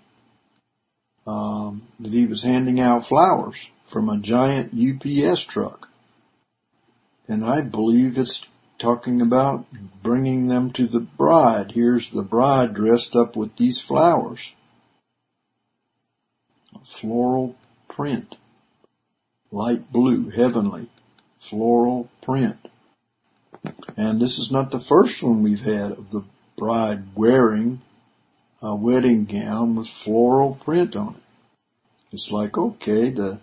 that he was handing out flowers from a giant UPS truck. And I believe it's talking about bringing them to the bride. Here's the bride dressed up with these flowers. A floral print. Light blue, heavenly, floral print. And this is not the first one we've had of the bride wearing a wedding gown with floral print on it. It's like, okay, the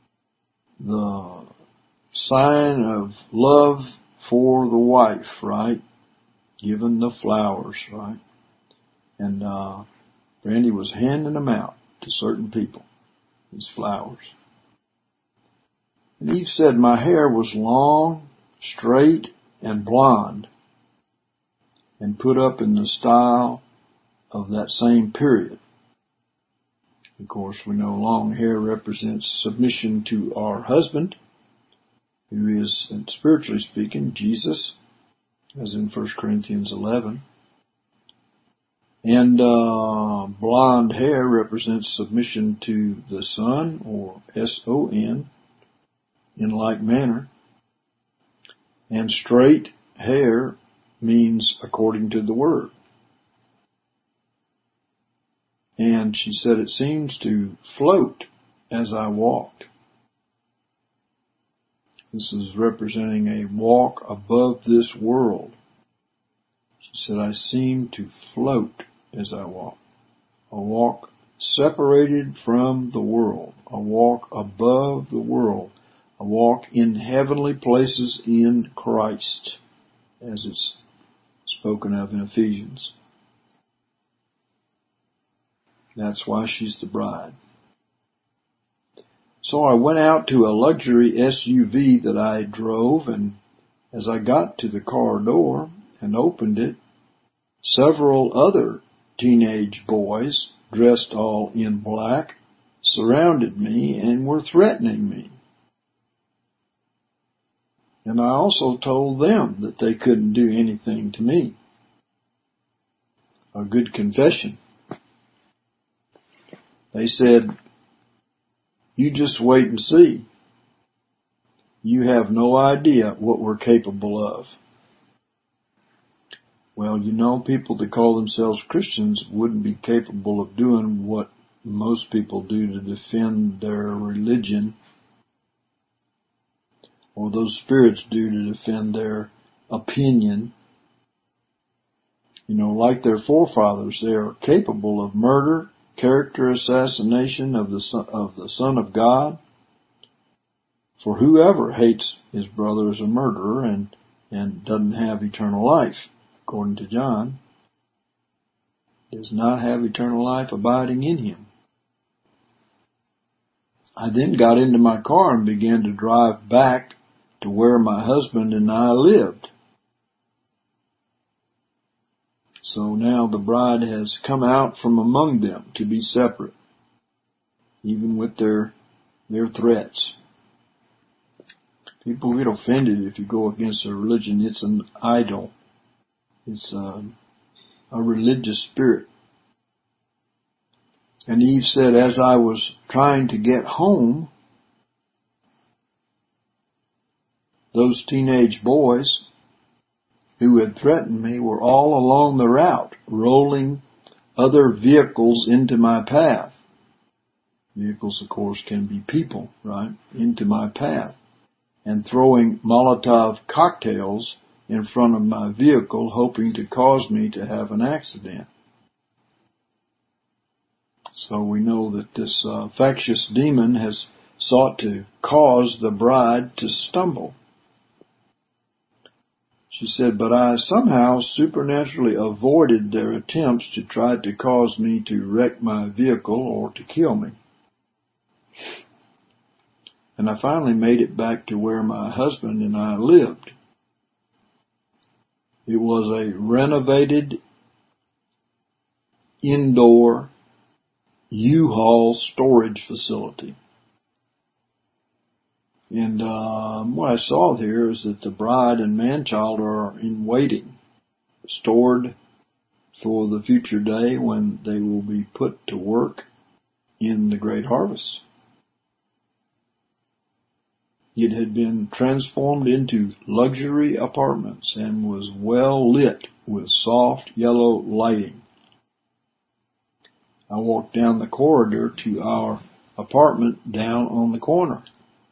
sign of love for the wife, right? Giving the flowers, right? And Brandy was handing them out to certain people, these flowers. And Eve said my hair was long, straight, and blonde, and put up in the style of that same period. Of course, we know long hair represents submission to our husband, who is, spiritually speaking, Jesus, as in 1 Corinthians 11. And blonde hair represents submission to the Son, or S-O-N, in like manner. And straight hair means according to the Word. And she said it seems to float as I walked. This is representing a walk above this world. She said, I seem to float as I walk. A walk separated from the world. A walk above the world. A walk in heavenly places in Christ, as it's spoken of in Ephesians. That's why she's the bride. So I went out to a luxury SUV that I drove, and as I got to the car door and opened it, several other teenage boys, dressed all in black, surrounded me and were threatening me. And I also told them that they couldn't do anything to me. A good confession. They said, you just wait and see. You have no idea what we're capable of. Well, you know, people that call themselves Christians wouldn't be capable of doing what most people do to defend their religion. or those spirits do to defend their opinion. You know, like their forefathers, they are capable of murder, character assassination of the Son of God. For whoever hates his brother is a murderer and doesn't have eternal life, according to John, does not have eternal life abiding in him. I then got into my car and began to drive back to where my husband and I lived. So now the bride has come out from among them to be separate, even with their threats. People get offended if you go against a religion. It's an idol. It's a religious spirit. And Eve said, as I was trying to get home, those teenage boys who had threatened me were all along the route, rolling other vehicles into my path. Vehicles, of course, can be people, right? Into my path. And throwing Molotov cocktails in front of my vehicle, hoping to cause me to have an accident. So we know that this factious demon has sought to cause the bride to stumble. She said, but I somehow supernaturally avoided their attempts to try to cause me to wreck my vehicle or to kill me. And I finally made it back to where my husband and I lived. It was a renovated indoor U-Haul storage facility. And what I saw here is that the bride and man-child are in waiting, stored for the future day when they will be put to work in the great harvest. It had been transformed into luxury apartments and was well lit with soft yellow lighting. I walked down the corridor to our apartment down on the corner.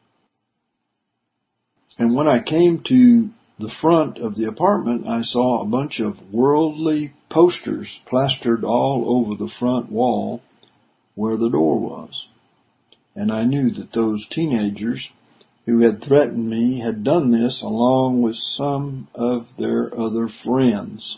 And when I came to the front of the apartment, I saw a bunch of worldly posters plastered all over the front wall where the door was. And I knew that those teenagers who had threatened me had done this along with some of their other friends.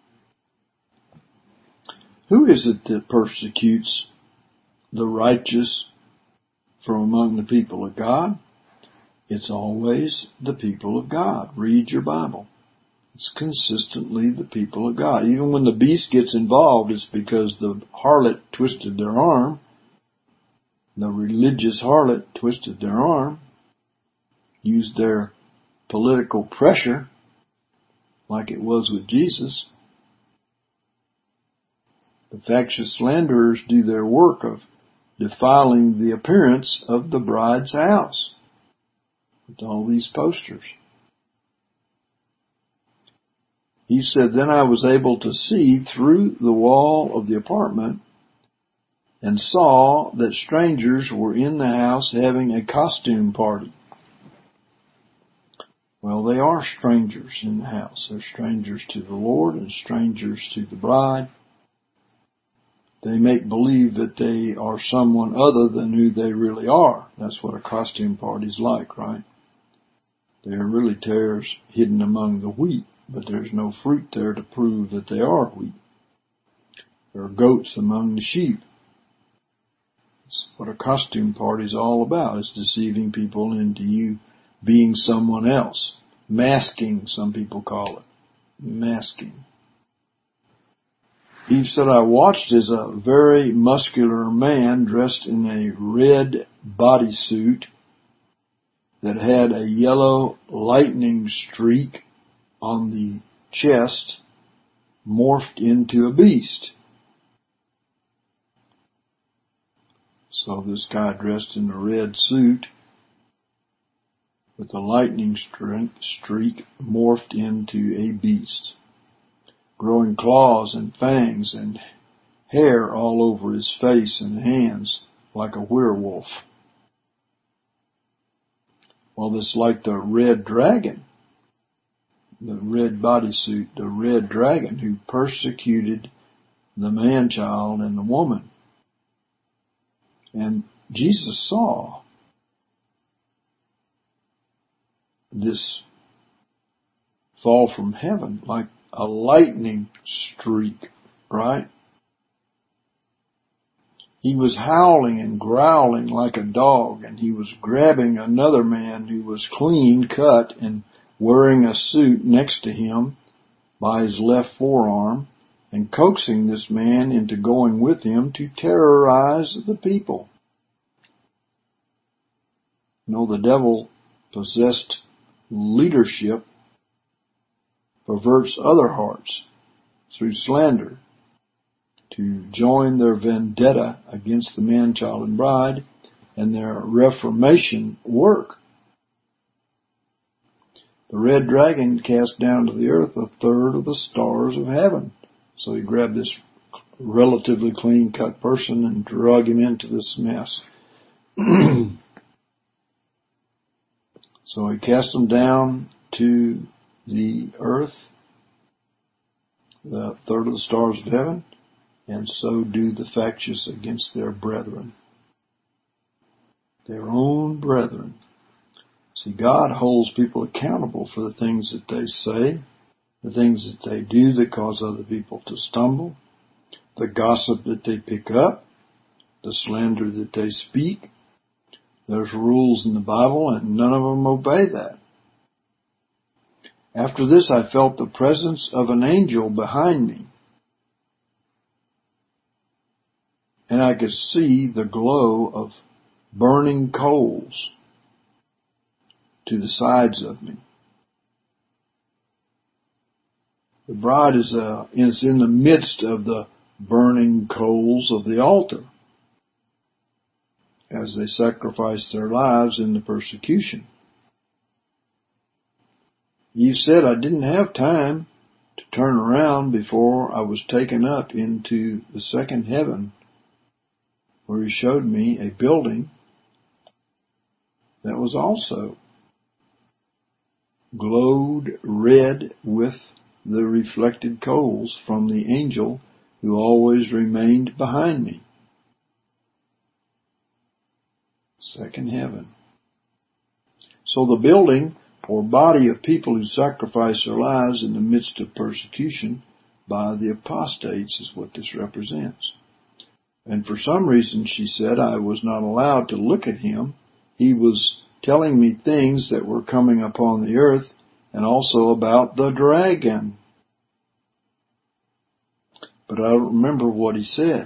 Who is it that persecutes the righteous from among the people of God? It's always the people of God. Read your Bible. It's consistently the people of God. Even when the beast gets involved, it's because the harlot twisted their arm. The religious harlot twisted their arm, used their political pressure, like it was with Jesus. The factious slanderers do their work of defiling the appearance of the bride's house with all these posters. He said, then I was able to see through the wall of the apartment and saw that strangers were in the house having a costume party. Well, they are strangers in the house. They're strangers to the Lord and strangers to the bride. They make believe that they are someone other than who they really are. That's what a costume party's like, right? They are really tares hidden among the wheat, but there's no fruit there to prove that they are wheat. There are goats among the sheep. That's what a costume party's all about, is deceiving people into you being someone else. Masking, some people call it. Masking. Eve said, I watched as a very muscular man dressed in a red bodysuit that had a yellow lightning streak on the chest morphed into a beast. So this guy dressed in a red suit with a lightning streak morphed into a beast, growing claws and fangs and hair all over his face and hands like a werewolf. Well, it's like the red dragon, the red bodysuit, the red dragon who persecuted the man-child and the woman. And Jesus saw this fall from heaven like a lightning streak, right? He was howling and growling like a dog, and he was grabbing another man who was clean cut and wearing a suit next to him by his left forearm and coaxing this man into going with him to terrorize the people. You know, the devil-possessed leadership perverts other hearts through slander to join their vendetta against the man, child, and bride and their reformation work. The red dragon cast down to the earth a third of the stars of heaven. So he grabbed this relatively clean-cut person and drug him into this mess. So he cast them down to the earth, the third of the stars of heaven, and so do the factious against their brethren. Their own brethren. See, God holds people accountable for the things that they say, the things that they do that cause other people to stumble, the gossip that they pick up, the slander that they speak. There's rules in the Bible and none of them obey that. After this I felt the presence of an angel behind me, and I could see the glow of burning coals to the sides of me. The bride is in the midst of the burning coals of the altar as they sacrifice their lives in the persecution. Eve said, I didn't have time to turn around before I was taken up into the second heaven, where he showed me a building that was also glowed red with the reflected coals from the angel who always remained behind me. Second heaven. So the building or body of people who sacrifice their lives in the midst of persecution by the apostates is what this represents. And for some reason, she said, I was not allowed to look at him. He was telling me things that were coming upon the earth and also about the dragon. But I don't remember what he said.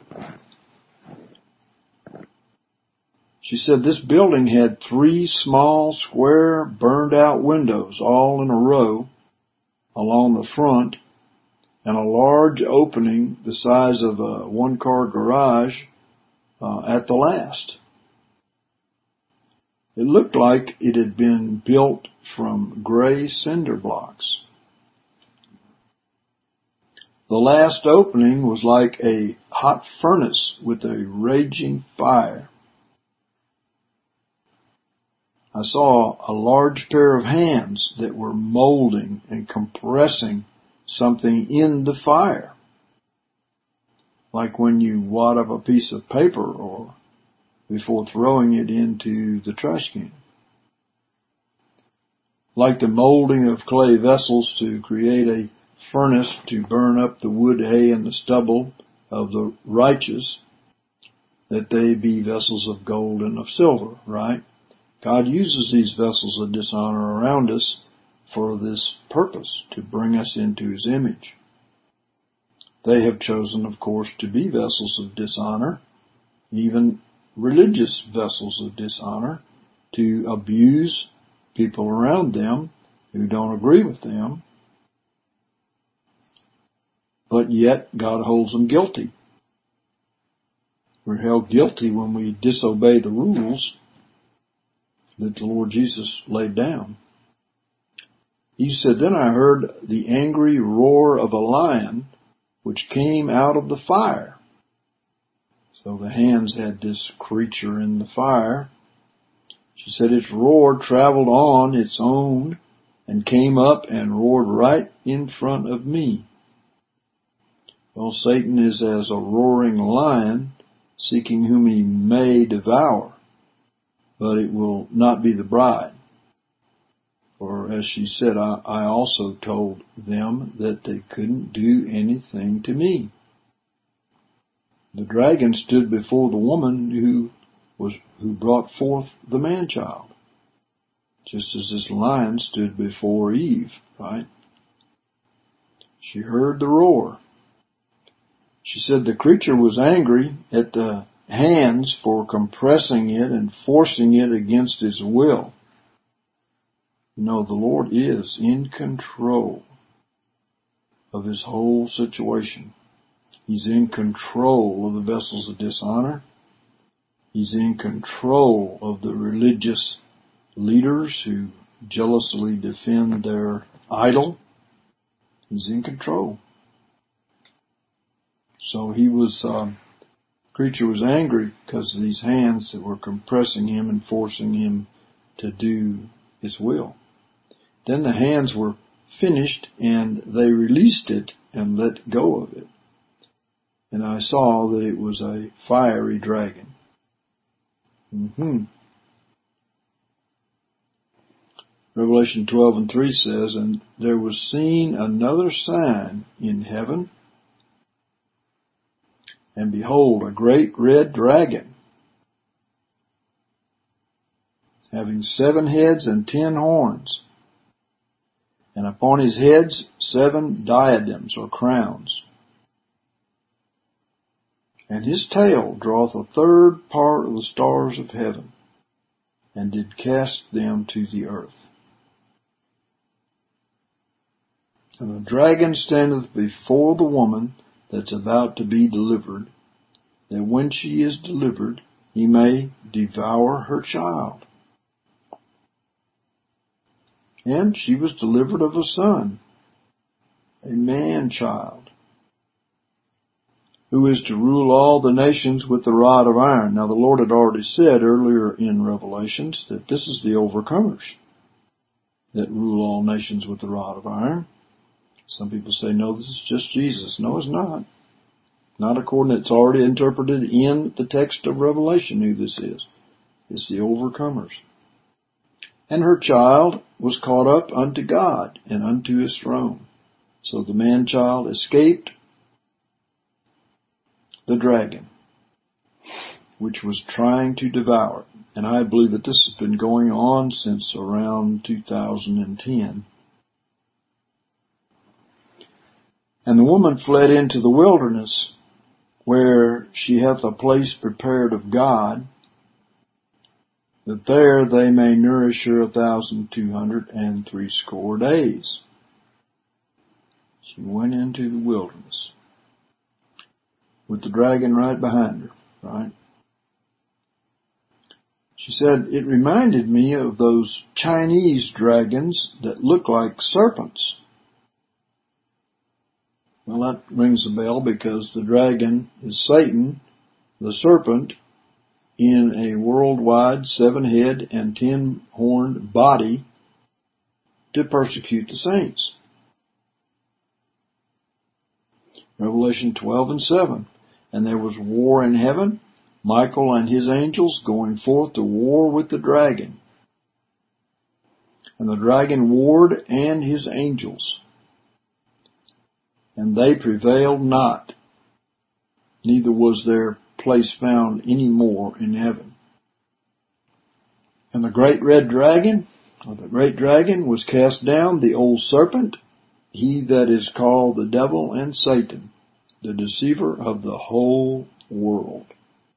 She said this building had 3 small, square, burned-out windows all in a row along the front and a large opening the size of a one-car garage at the last. It looked like it had been built from gray cinder blocks. The last opening was like a hot furnace with a raging fire. I saw a large pair of hands that were molding and compressing something in the fire, like when you wad up a piece of paper or before throwing it into the trash can. Like the molding of clay vessels to create a furnace to burn up the wood, hay, and the stubble of the righteous, that they be vessels of gold and of silver, right? God uses these vessels of dishonor around us for this purpose, to bring us into His image. They have chosen, of course, to be vessels of dishonor, even religious vessels of dishonor, to abuse people around them who don't agree with them, but yet God holds them guilty. We're held guilty when we disobey the rules that the Lord Jesus laid down. He said, then I heard the angry roar of a lion which came out of the fire. So the hands had this creature in the fire, She said its roar traveled on its own and came up and roared right in front of me. Well, Satan is as a roaring lion, seeking whom he may devour, but it will not be the bride. For as she said, I also told them that they couldn't do anything to me. The dragon stood before the woman who brought forth the man-child, just as this lion stood before Eve, right? She heard the roar. She said the creature was angry at the hands for compressing it and forcing it against its will. You know, the Lord is in control of his whole situation. He's in control of the vessels of dishonor. He's in control of the religious leaders who jealously defend their idol. He's in control. So creature was angry because of these hands that were compressing him and forcing him to do his will. Then the hands were finished and they released it and let go of it. And I saw that it was a fiery dragon. Revelation 12:3 says, and there was seen another sign in heaven, and behold, a great red dragon, having 7 heads and 10 horns, and upon his heads 7 diadems or crowns. And his tail draweth 1/3 part of the stars of heaven, and did cast them to the earth. And the dragon standeth before the woman that's about to be delivered, that when she is delivered, he may devour her child. And she was delivered of a son, a man-child, who is to rule all the nations with the rod of iron. Now the Lord had already said earlier in Revelations that this is the overcomers that rule all nations with the rod of iron. Some people say, no, this is just Jesus. No, it's not. Not according to it's already interpreted in the text of Revelation who this is. It's the overcomers. And her child was caught up unto God and unto his throne. So the man-child escaped the dragon, which was trying to devour it. And I believe that this has been going on since around 2010. And the woman fled into the wilderness, where she hath a place prepared of God, that there they may nourish her 1,260 days. She went into the wilderness with the dragon right behind her, right? She said, it reminded me of those Chinese dragons that look like serpents. Well, that rings a bell because the dragon is Satan, the serpent, in a worldwide 7-head and 10-horned body to persecute the saints. Revelation 12:7. And there was war in heaven, Michael and his angels going forth to war with the dragon. And the dragon warred and his angels, and they prevailed not, neither was their place found any more in heaven. And the great dragon was cast down, the old serpent, he that is called the devil and Satan, the deceiver of the whole world.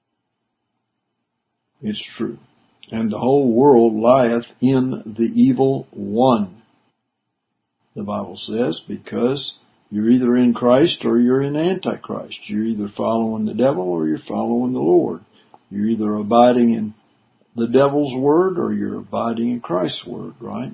It's true. And the whole world lieth in the evil one, the Bible says, because you're either in Christ or you're in Antichrist. You're either following the devil or you're following the Lord. You're either abiding in the devil's word or you're abiding in Christ's word, right?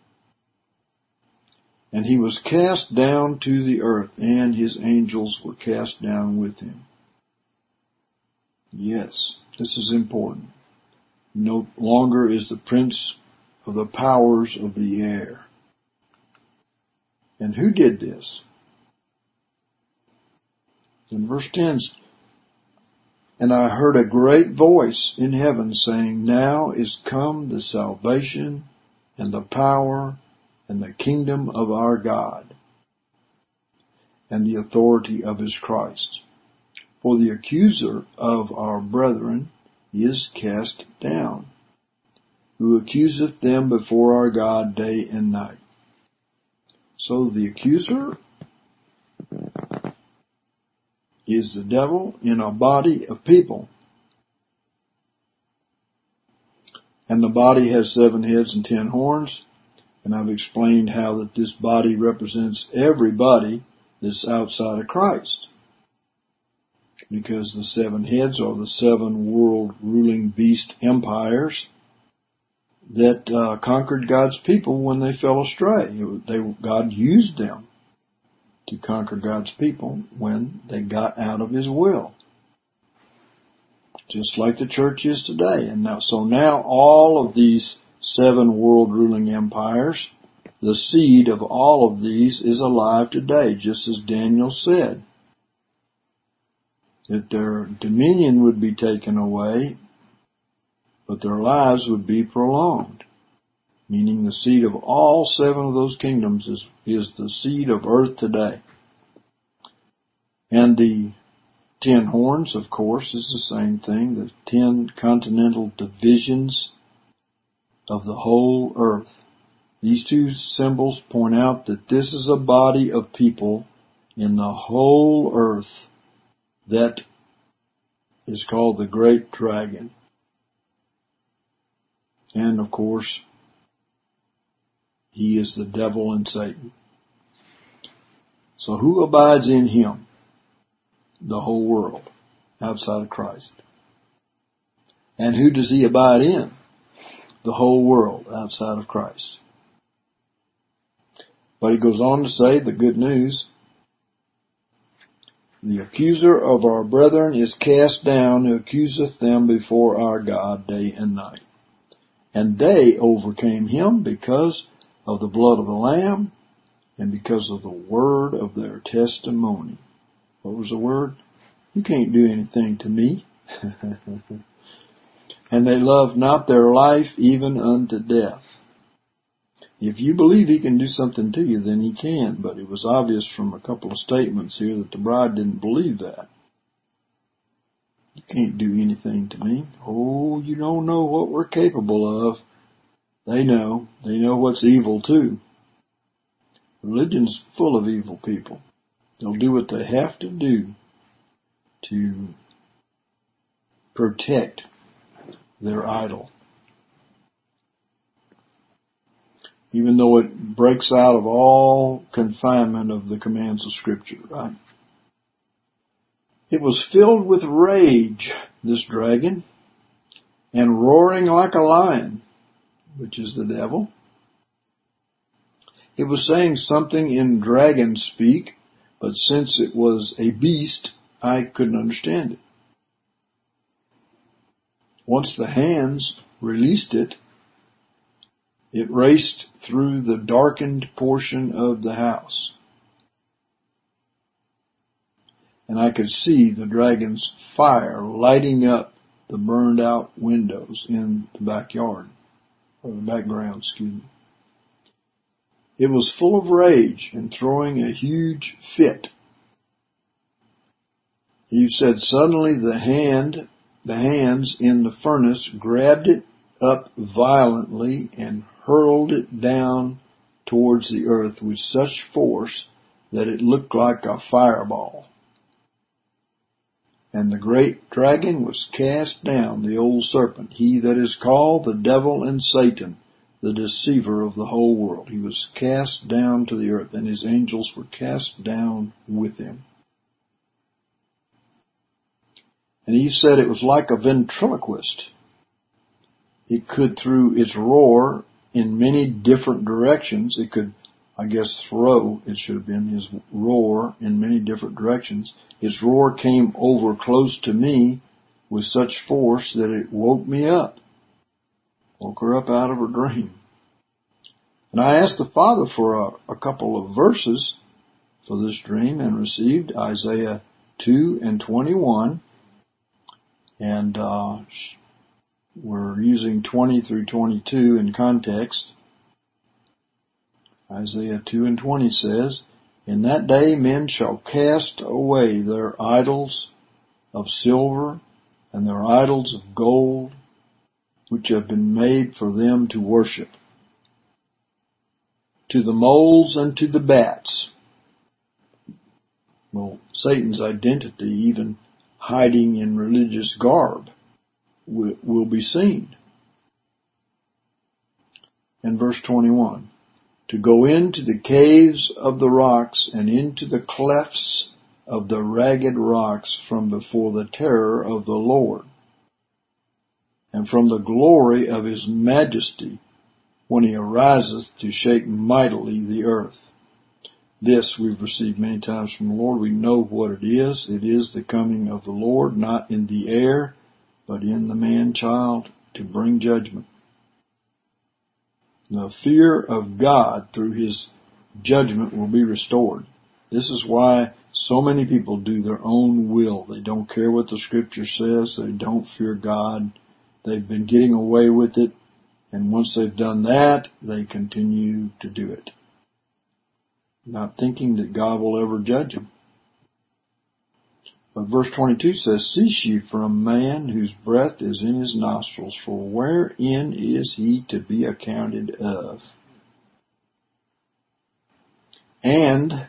And he was cast down to the earth, and his angels were cast down with him. Yes, this is important. No longer is the prince of the powers of the air. And who did this? In verse 10, and I heard a great voice in heaven saying, now is come the salvation and the power and the kingdom of our God and the authority of his Christ. For the accuser of our brethren is cast down, who accuseth them before our God day and night. So the accuser is the devil in a body of people. And the body has 7 heads and 10 horns. And I've explained how that this body represents everybody that's outside of Christ. Because the 7 heads are the 7 world ruling beast empires that conquered God's people when they fell astray. God used them to conquer God's people when they got out of his will. Just like the church is today. And now all of these 7 world ruling empires, the seed of all of these is alive today, just as Daniel said. That their dominion would be taken away, but their lives would be prolonged. Meaning the seed of all 7 of those kingdoms is the seed of earth today. And the 10 horns, of course, is the same thing. The 10 continental divisions of the whole earth. These 2 symbols point out that this is a body of people in the whole earth that is called the Great Dragon. And of course, he is the devil and Satan. So who abides in him? The whole world outside of Christ. And who does he abide in? The whole world outside of Christ. But he goes on to say the good news. The accuser of our brethren is cast down, who accuseth them before our God day and night. And they overcame him because of the blood of the Lamb and because of the word of their testimony. What was the word? You can't do anything to me. And they loved not their life even unto death. If you believe he can do something to you, then he can. But it was obvious from a couple of statements here that the bride didn't believe that. You can't do anything to me. Oh, you don't know what we're capable of. They know. They know what's evil too. Religion's full of evil people. They'll do what they have to do to protect their idol. Even though it breaks out of all confinement of the commands of Scripture, right? It was filled with rage, this dragon, and roaring like a lion, which is the devil. It was saying something in dragon speak, but since it was a beast, I couldn't understand it. Once the hands released it, it raced through the darkened portion of the house. And I could see the dragon's fire lighting up the burned out windows in the backyard, or the background, excuse me. It was full of rage and throwing a huge fit. He said suddenly the hands in the furnace grabbed it up violently and hurled it down towards the earth with such force that it looked like a fireball. And the great dragon was cast down, the old serpent, he that is called the devil and Satan, the deceiver of the whole world. He was cast down to the earth, and his angels were cast down with him. And he said it was like a ventriloquist. It could, through its roar in many different directions, it could, I guess, throw, it should have been his roar in many different directions. Its roar came over close to me with such force that it woke me up. Woke her up out of her dream. And I asked the Father for a couple of verses for this dream and received Isaiah 2:21. And we're using 20 through 22 in context. Isaiah 2:20 says, "In that day men shall cast away their idols of silver and their idols of gold, which have been made for them to worship, to the moles and to the bats." Well, Satan's identity, even hiding in religious garb, will be seen. And verse 21, "To go into the caves of the rocks and into the clefts of the ragged rocks from before the terror of the Lord, and from the glory of his majesty, when he ariseth to shake mightily the earth." This we've received many times from the Lord. We know what it is. It is the coming of the Lord, not in the air, but in the man-child, to bring judgment. The fear of God through his judgment will be restored. This is why so many people do their own will. They don't care what the Scripture says. They don't fear God. They've been getting away with it. And once they've done that, they continue to do it, not thinking that God will ever judge them. But verse 22 says, "Cease ye from man whose breath is in his nostrils, for wherein is he to be accounted of?" And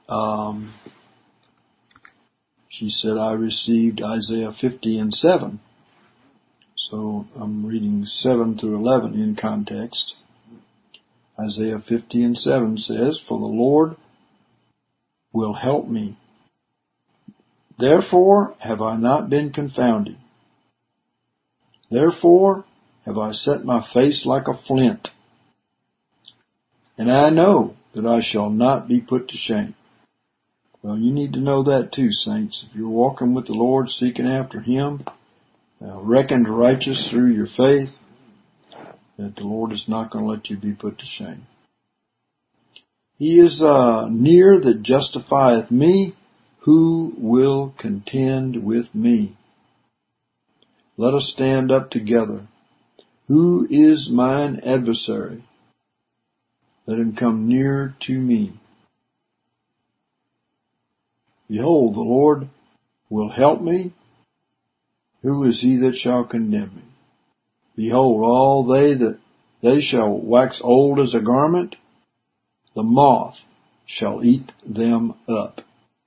she said, I received Isaiah 50:7. So I'm reading 7 through 11 in context. Isaiah 50:7 says, "For the Lord will help me. Therefore have I not been confounded. Therefore have I set my face like a flint. And I know that I shall not be put to shame." Well, you need to know that too, saints. If you're walking with the Lord, seeking after him, reckoned righteous through your faith, that the Lord is not going to let you be put to shame. "He is near that justifieth me. Who will contend with me? Let us stand up together. Who is mine adversary? Let him come near to me. Behold, the Lord will help me. Who is he that shall condemn me? Behold, all they shall wax old as a garment. The moth shall eat them up.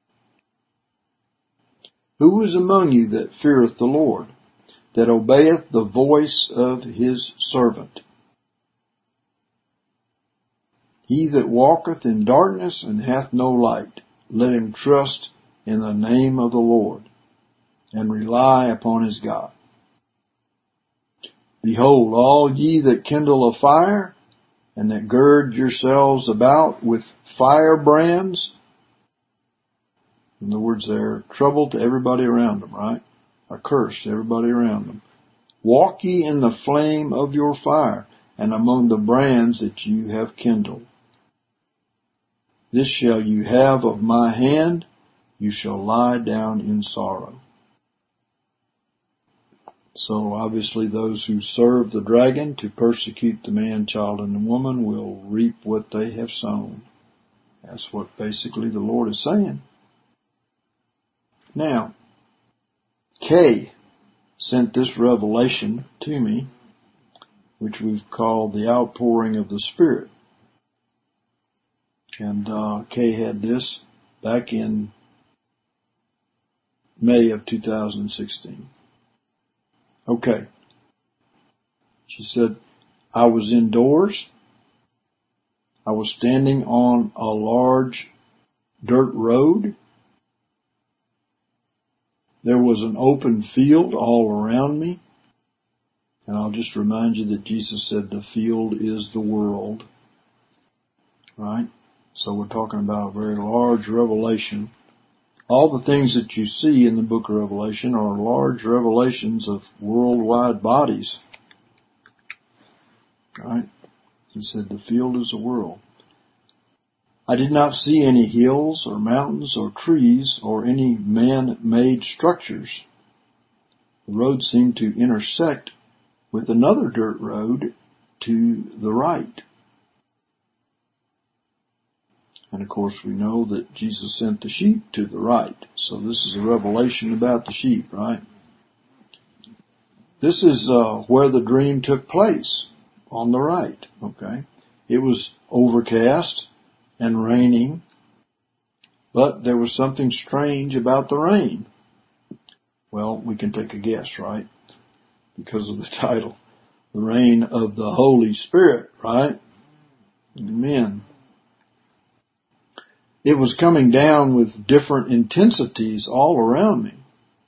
Who is among you that feareth the Lord, that obeyeth the voice of his servant? He that walketh in darkness and hath no light, let him trust in the name of the Lord, and rely upon his God. Behold, all ye that kindle a fire, and that gird yourselves about with firebrands." In other words, they're trouble to everybody around them, right? A curse to everybody around them. "Walk ye in the flame of your fire, and among the brands that you have kindled. This shall you have of my hand, you shall lie down in sorrow." So obviously those who serve the dragon to persecute the man, child, and the woman will reap what they have sown. That's what basically the Lord is saying. Now, Kay sent this revelation to me, which we've called the outpouring of the Spirit. And Kay had this back in May of 2016. Okay. She said, "I was indoors. I was standing on a large dirt road. There was an open field all around me." And I'll just remind you that Jesus said the field is the world. Right? So we're talking about a very large revelation. All the things that you see in the book of Revelation are large revelations of worldwide bodies. Right? He said, the field is a world. I did not see any hills or mountains or trees or any man-made structures. The road seemed to intersect with another dirt road to the right. And of course we know that Jesus sent the sheep to the right. So this is a revelation about the sheep, right? This is where the dream took place, on the right, okay? It was overcast and raining, but there was something strange about the rain. Well, we can take a guess, right? Because of the title. The rain of the Holy Spirit, right? Amen. It was coming down with different intensities all around me.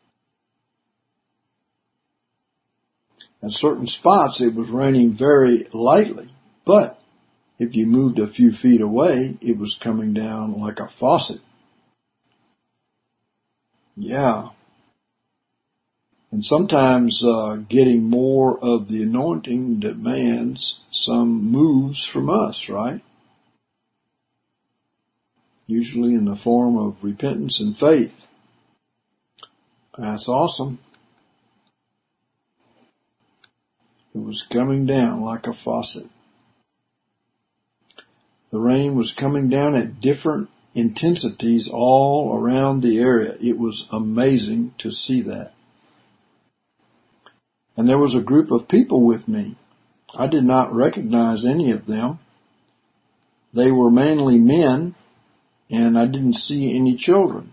At certain spots it was raining very lightly, but if you moved a few feet away, it was coming down like a faucet. Yeah. And sometimes getting more of the anointing demands some moves from us, right? Usually in the form of repentance and faith. That's awesome. It was coming down like a faucet. The rain was coming down at different intensities all around the area. It was amazing to see that. And there was a group of people with me. I did not recognize any of them. They were mainly men, and I didn't see any children.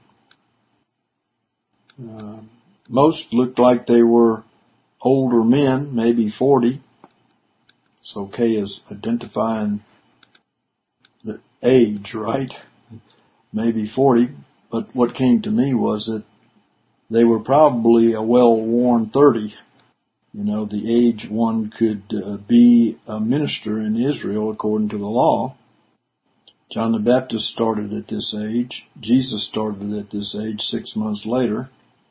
Most looked like they were older men, maybe 40. It's okay as identifying the age, right? Maybe 40. But what came to me was that they were probably a well-worn 30. You know, the age one could be a minister in Israel according to the law. John the Baptist started at this age. Jesus started at this age 6 months later.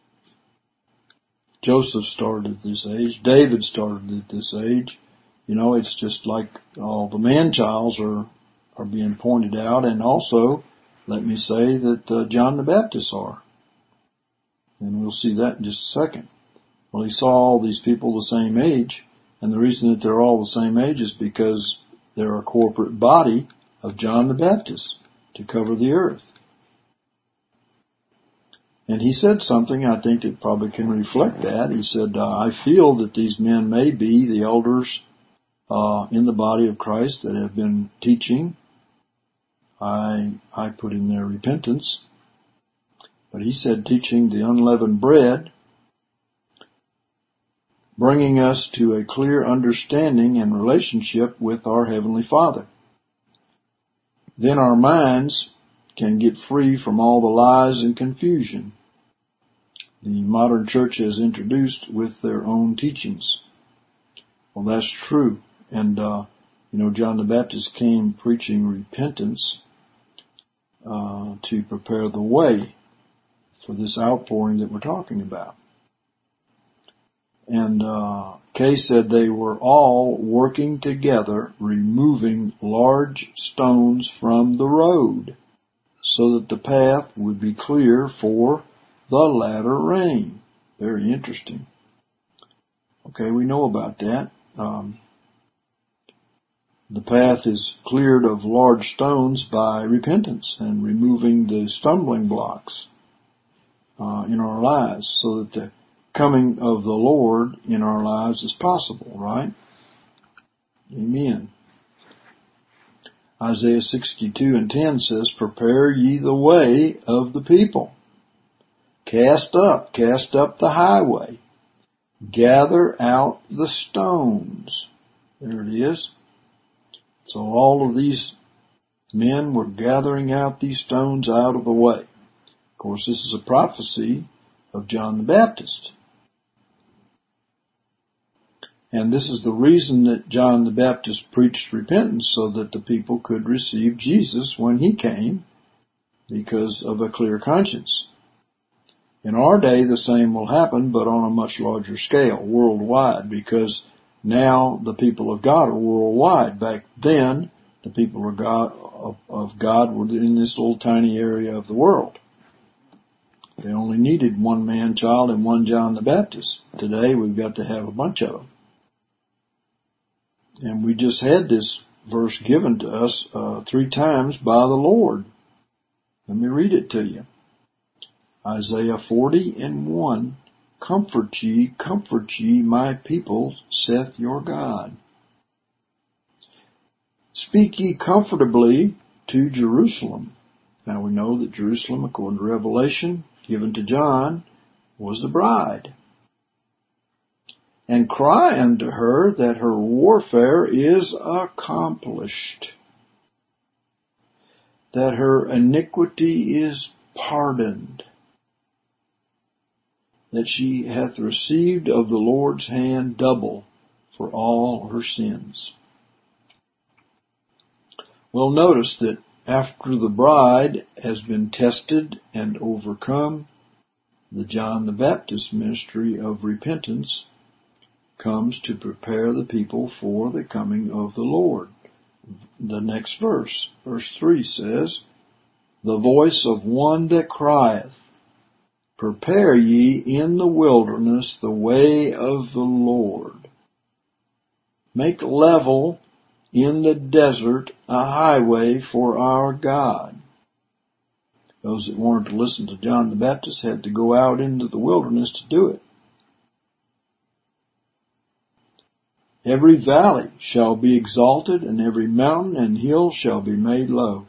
Joseph started at this age. David started at this age. You know, it's just like all the man-childs are being pointed out. And also, let me say that John the Baptist are. And we'll see that in just a second. Well, he saw all these people the same age. And the reason that they're all the same age is because they're a corporate body of John the Baptist to cover the earth. And he said something, I think it probably can reflect that. He said, I feel that these men may be the elders in the body of Christ that have been teaching. I put in there repentance. But he said teaching the unleavened bread, bringing us to a clear understanding and relationship with our Heavenly Father. Then our minds can get free from all the lies and confusion the modern church has introduced with their own teachings. Well, that's true. And, John the Baptist came preaching repentance to prepare the way for this outpouring that we're talking about. And Kay said they were all working together, removing large stones from the road so that the path would be clear for the latter rain. Very interesting. Okay, we know about that. The path is cleared of large stones by repentance and removing the stumbling blocks in our lives so that the coming of the Lord in our lives is possible, right? Amen. Isaiah 62:10 says, prepare ye the way of the people. Cast up the highway. Gather out the stones. There it is. So all of these men were gathering out these stones out of the way. Of course, this is a prophecy of John the Baptist. And this is the reason that John the Baptist preached repentance, so that the people could receive Jesus when he came, because of a clear conscience. In our day, the same will happen, but on a much larger scale, worldwide, because Now the people of God are worldwide. Back then, the people of God were in this little tiny area of the world. They only needed one man-child and one John the Baptist. Today we've got to have a bunch of them. And we just had this verse given to us 3 times by the Lord. Let me read it to you. Isaiah 40:1. Comfort ye, my people, saith your God. Speak ye comfortably to Jerusalem. Now we know that Jerusalem, according to Revelation, given to John, was the bride. And cry unto her that her warfare is accomplished, that her iniquity is pardoned, that she hath received of the Lord's hand double for all her sins. Well, notice that after the bride has been tested and overcome, the John the Baptist ministry of repentance comes to prepare the people for the coming of the Lord. The next verse 3 says, the voice of one that crieth, prepare ye in the wilderness the way of the Lord. Make level in the desert a highway for our God. Those that wanted to listen to John the Baptist had to go out into the wilderness to do it. Every valley shall be exalted, and every mountain and hill shall be made low.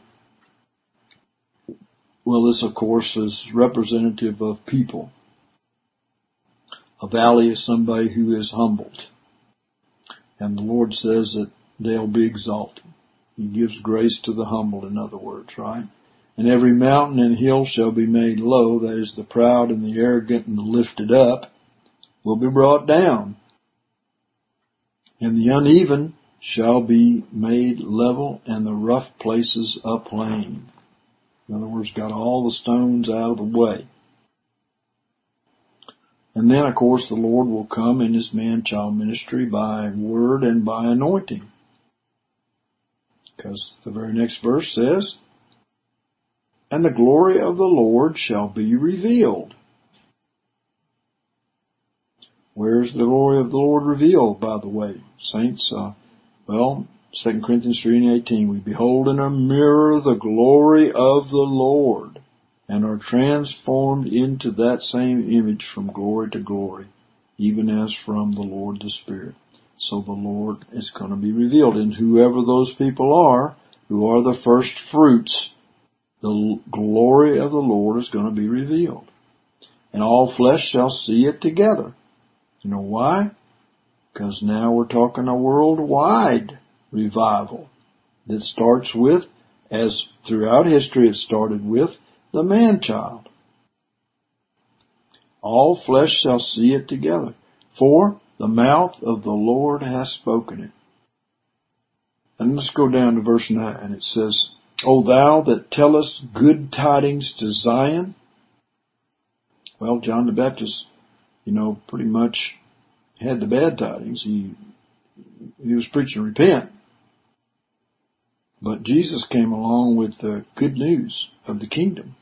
Well, this, of course, is representative of people. A valley is somebody who is humbled. And the Lord says that they'll be exalted. He gives grace to the humble, in other words, right? And every mountain and hill shall be made low, that is, the proud and the arrogant and the lifted up will be brought down. And the uneven shall be made level, and the rough places a plain. In other words, got all the stones out of the way. And then, of course, the Lord will come in His man-child ministry by word and by anointing. Because the very next verse says, and the glory of the Lord shall be revealed. Where's the glory of the Lord revealed, by the way? Saints, 2 Corinthians 3:18, we behold in a mirror the glory of the Lord, and are transformed into that same image from glory to glory, even as from the Lord the Spirit. So the Lord is going to be revealed, and whoever those people are, who are the first fruits, the glory of the Lord is going to be revealed. And all flesh shall see it together. You know why? Because now we're talking a worldwide revival that starts with, as throughout history it started with, the man-child. All flesh shall see it together, for the mouth of the Lord hath spoken it. And let's go down to verse 9. It says, O thou that tellest good tidings to Zion. Well, John the Baptist, pretty much had the bad tidings. He was preaching repent. But Jesus came along with the good news of the kingdom.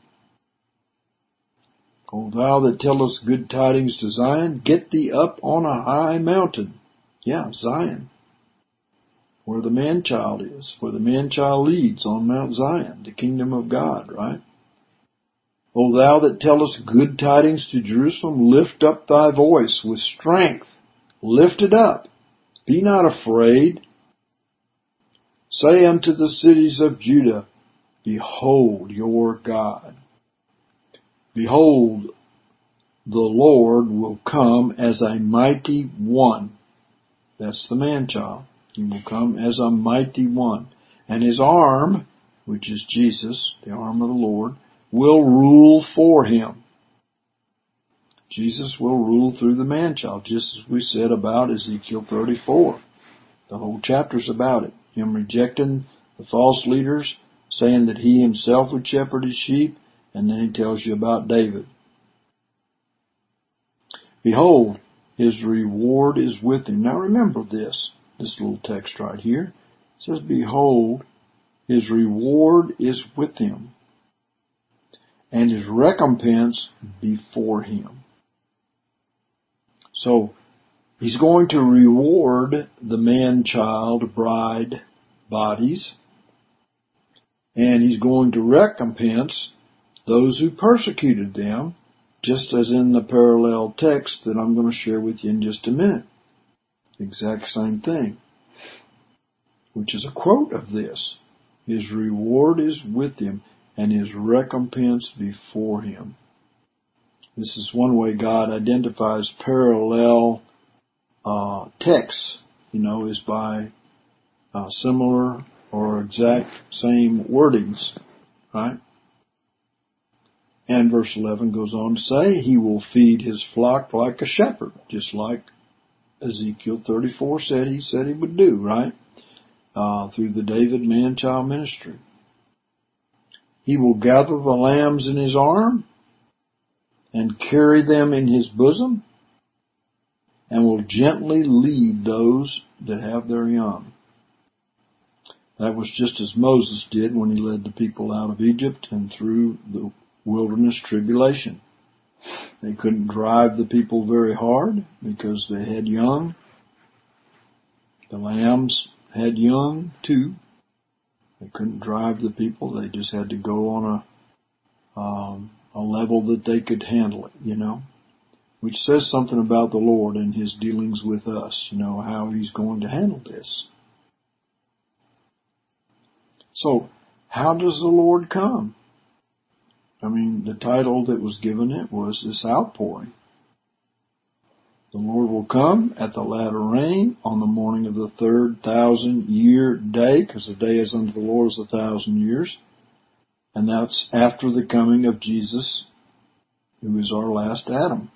O thou that tellest good tidings to Zion, get thee up on a high mountain. Yeah, Zion. Where the man-child is, where the man-child leads on Mount Zion, the kingdom of God, right? O thou that tellest good tidings to Jerusalem, lift up thy voice with strength. Lift it up. Be not afraid. Say unto the cities of Judah, behold your God. Behold, the Lord will come as a mighty one. That's the man-child. He will come as a mighty one. And His arm, which is Jesus, the arm of the Lord, will rule for Him. Jesus will rule through the man-child, just as we said about Ezekiel 34. The whole chapter's about it. Him rejecting the false leaders, saying that He Himself would shepherd His sheep, and then He tells you about David. Behold, his reward is with him. Now remember this little text right here. It says, behold, his reward is with him, and his recompense before him. So, he's going to reward the man-child bride bodies, and he's going to recompense those who persecuted them, just as in the parallel text that I'm going to share with you in just a minute. Exact same thing, which is a quote of this. His reward is with him, and his recompense before him. This is one way God identifies parallel texts, is by similar or exact same wordings, right? And verse 11 goes on to say, he will feed his flock like a shepherd, just like Ezekiel 34 said he would do, right? Through the David man-child ministry. He will gather the lambs in his arm and carry them in his bosom, and will gently lead those that have their young. That was just as Moses did when he led the people out of Egypt and through the wilderness tribulation. They couldn't drive the people very hard because they had young. The lambs had young too. They couldn't drive the people. They just had to go on a level that they could handle it, which says something about the Lord and his dealings with us, how he's going to handle this. So, how does the Lord come? The title that was given it was this outpouring. The Lord will come at the latter rain on the morning of the 3,000-year day, because the day is unto the Lord is 1,000 years. And that's after the coming of Jesus, who is our last Adam.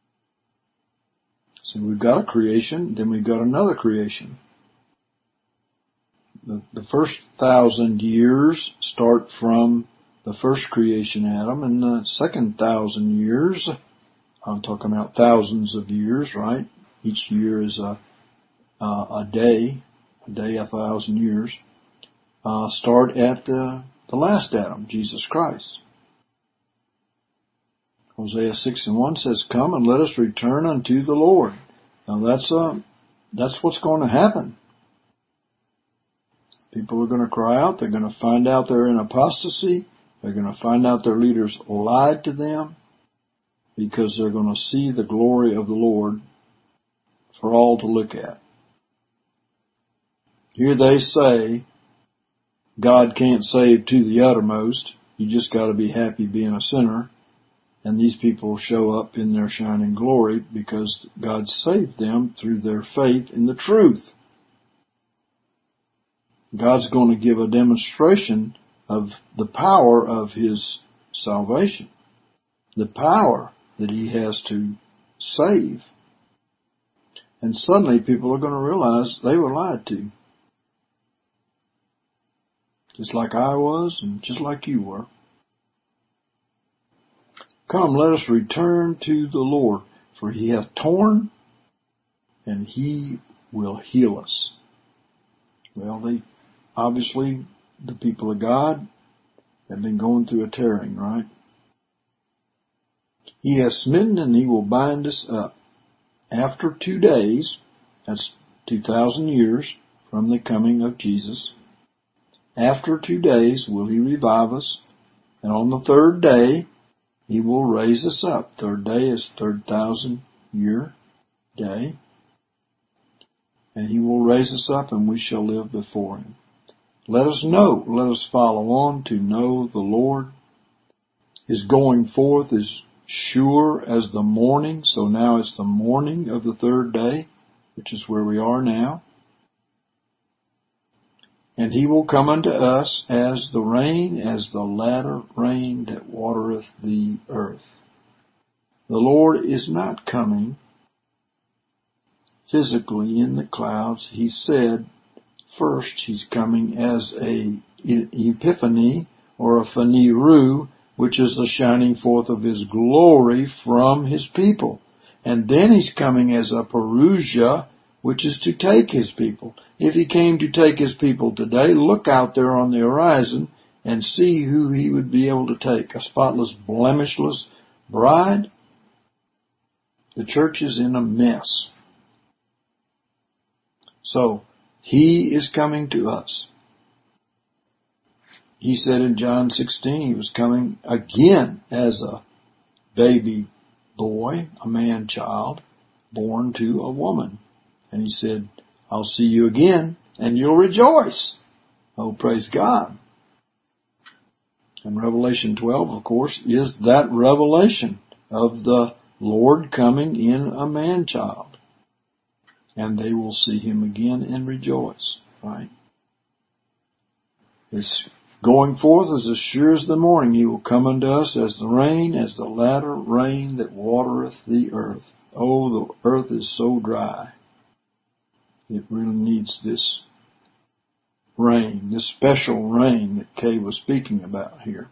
So we've got a creation, then we've got another creation. The first 1,000 years start from the first creation Adam, and the second 1,000 years, I'm talking about thousands of years, right? Each year is a day, 1,000 years, start at the last Adam, Jesus Christ. Hosea 6:1 says, come and let us return unto the Lord. Now that's what's going to happen. People are going to cry out. They're going to find out they're in apostasy. They're going to find out their leaders lied to them, because they're going to see the glory of the Lord for all to look at. Here they say, God can't save to the uttermost. You just got to be happy being a sinner. And these people show up in their shining glory because God saved them through their faith in the truth. God's going to give a demonstration of the power of his salvation, the power that he has to save. And suddenly people are going to realize they were lied to. Just like I was and just like you were. Come, let us return to the Lord, for he hath torn and he will heal us. Well, obviously, the people of God have been going through a tearing, right? He has smitten and he will bind us up. After 2 days, that's 2,000 years from the coming of Jesus, after 2 days will he revive us, and on the third day he will raise us up. Third day is 3,000-year day. And he will raise us up and we shall live before him. Let us follow on to know the Lord. His going forth is sure as the morning. So now it's the morning of the third day, which is where we are now. And he will come unto us as the rain, as the latter rain that watereth the earth. The Lord is not coming physically in the clouds. He said first he's coming as a epiphany or a phaneru, which is the shining forth of his glory from his people. And then he's coming as a Parousia, which is to take his people. If he came to take his people today, look out there on the horizon and see who he would be able to take. A spotless, blemishless bride? The church is in a mess. So, he is coming to us. He said in John 16 he was coming again as a baby boy, a man-child, born to a woman. And he said, I'll see you again, and you'll rejoice. Oh, praise God. And Revelation 12, of course, is that revelation of the Lord coming in a man-child. And they will see him again and rejoice, right? It's going forth as sure as the morning. He will come unto us as the rain, as the latter rain that watereth the earth. Oh, the earth is so dry. It really needs this rain, this special rain that Kay was speaking about here.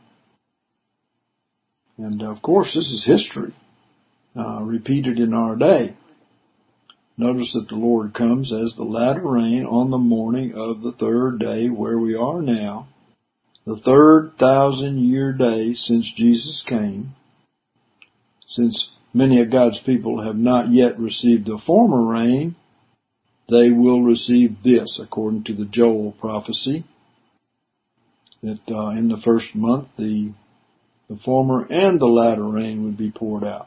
And of course, this is history, repeated in our day. Notice that the Lord comes as the latter rain on the morning of the third day where we are now, the 3,000-year day since Jesus came. Since many of God's people have not yet received the former rain, they will receive this, according to the Joel prophecy, that in the first month the former and the latter rain would be poured out.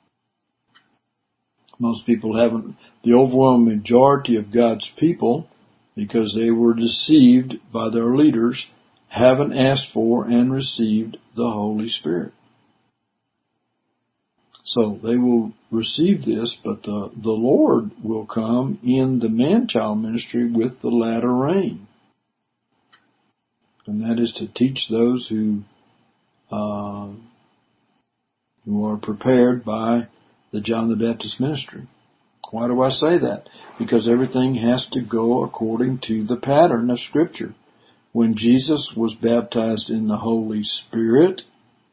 Most people haven't, the overwhelming majority of God's people, because they were deceived by their leaders, haven't asked for and received the Holy Spirit. So they will receive this, but the Lord will come in the man-child ministry with the latter rain. And that is to teach those who are prepared by the John the Baptist ministry. Why do I say that? Because everything has to go according to the pattern of Scripture. When Jesus was baptized in the Holy Spirit,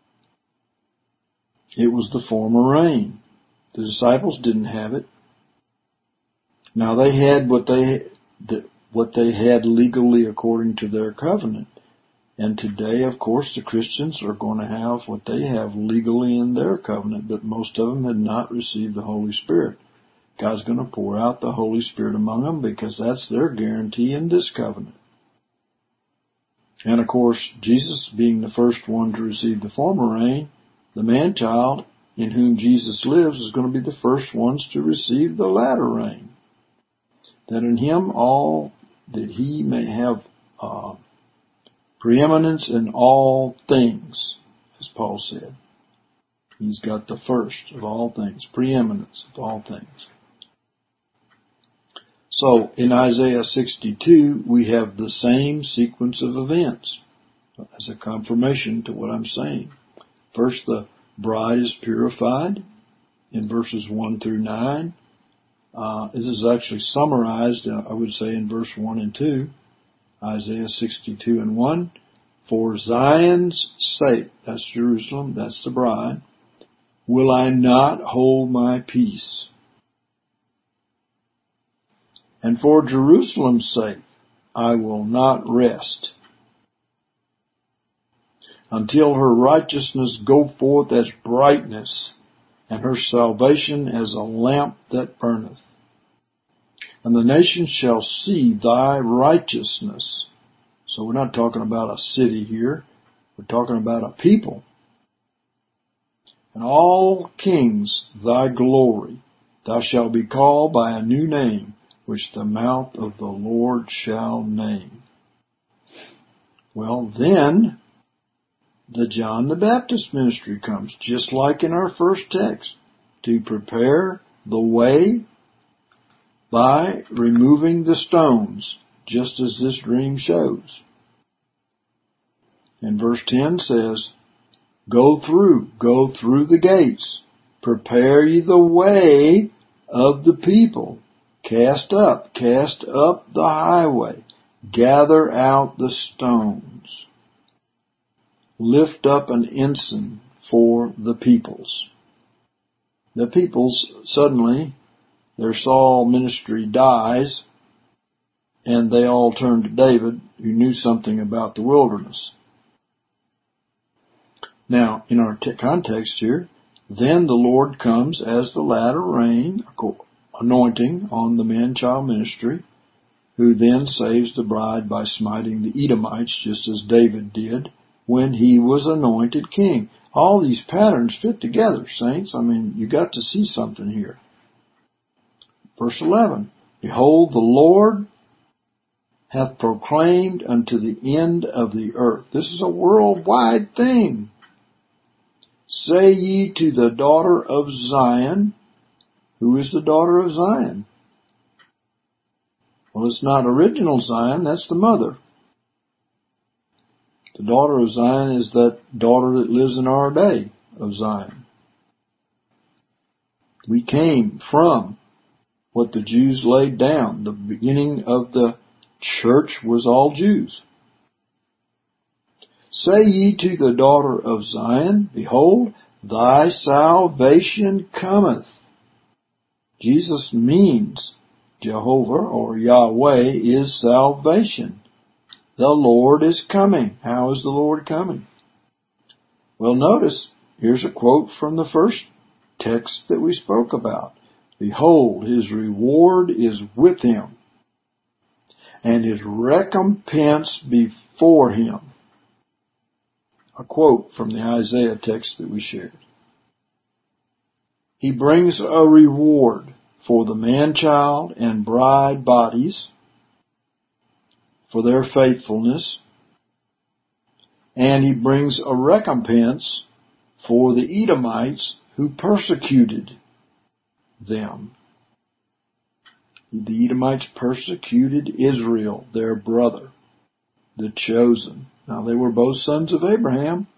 it was the former rain. The disciples didn't have it. Now they had what they had legally according to their covenant. And today, of course, the Christians are going to have what they have legally in their covenant, but most of them had not received the Holy Spirit. God's going to pour out the Holy Spirit among them because that's their guarantee in this covenant. And of course, Jesus being the first one to receive the former rain, the man-child in whom Jesus lives is going to be the first ones to receive the latter rain. That in him that he may have preeminence in all things, as Paul said. He's got the first of all things, preeminence of all things. So in Isaiah 62, we have the same sequence of events as a confirmation to what I'm saying. First, the bride is purified in verses 1 through 9. This is actually summarized, I would say, in verse 1 and 2. Isaiah 62 and 1. For Zion's sake, that's Jerusalem, that's the bride, will I not hold my peace. And for Jerusalem's sake, I will not rest until her righteousness go forth as brightness, and her salvation as a lamp that burneth. And the nations shall see thy righteousness. So we're not talking about a city here. We're talking about a people. And all kings thy glory. Thou shalt be called by a new name, which the mouth of the Lord shall name. Well, then the John the Baptist ministry comes, just like in our first text, to prepare the way by removing the stones, just as this dream shows. And verse 10 says, Go through the gates, prepare ye the way of the people, cast up the highway, gather out the stones, lift up an ensign for the peoples. the peoples suddenly, their Saul ministry dies, and they all turn to David, who knew something about the wilderness. Now, in our context here, then the Lord comes as the latter rain, anointing on the man-child ministry, who then saves the bride by smiting the Edomites, just as David did when he was anointed king. All these patterns fit together, saints. I mean, you got to see something here. Verse 11, behold, the Lord hath proclaimed unto the end of the earth. This is a worldwide thing. Say ye to the daughter of Zion. Who is the daughter of Zion? Well, it's not original Zion, that's the mother. The daughter of Zion is that daughter that lives in our day of Zion. We came from what the Jews laid down. The beginning of the church was all Jews. Say ye to the daughter of Zion, behold, thy salvation cometh. Jesus means Jehovah or Yahweh is salvation. The Lord is coming. How is the Lord coming? Well, notice, here's a quote from the first text that we spoke about. Behold, his reward is with him, and his recompense before him. A quote from the Isaiah text that we shared. He brings a reward for the man-child and bride bodies for their faithfulness, and he brings a recompense for the Edomites who persecuted them. The Edomites persecuted Israel, their brother, the chosen. Now they were both sons of Abraham,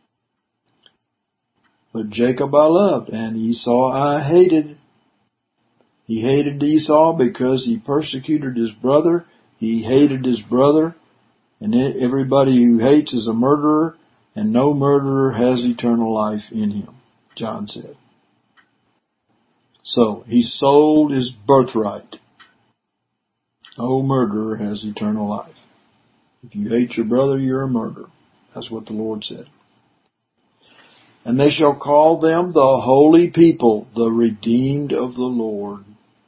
but Jacob I loved, and Esau I hated. He hated Esau because he persecuted his brother. He hated his brother, and everybody who hates is a murderer, and no murderer has eternal life in him, John said. So, he sold his birthright. No murderer has eternal life. If you hate your brother, you're a murderer. That's what the Lord said. And they shall call them the holy people, the redeemed of the Lord.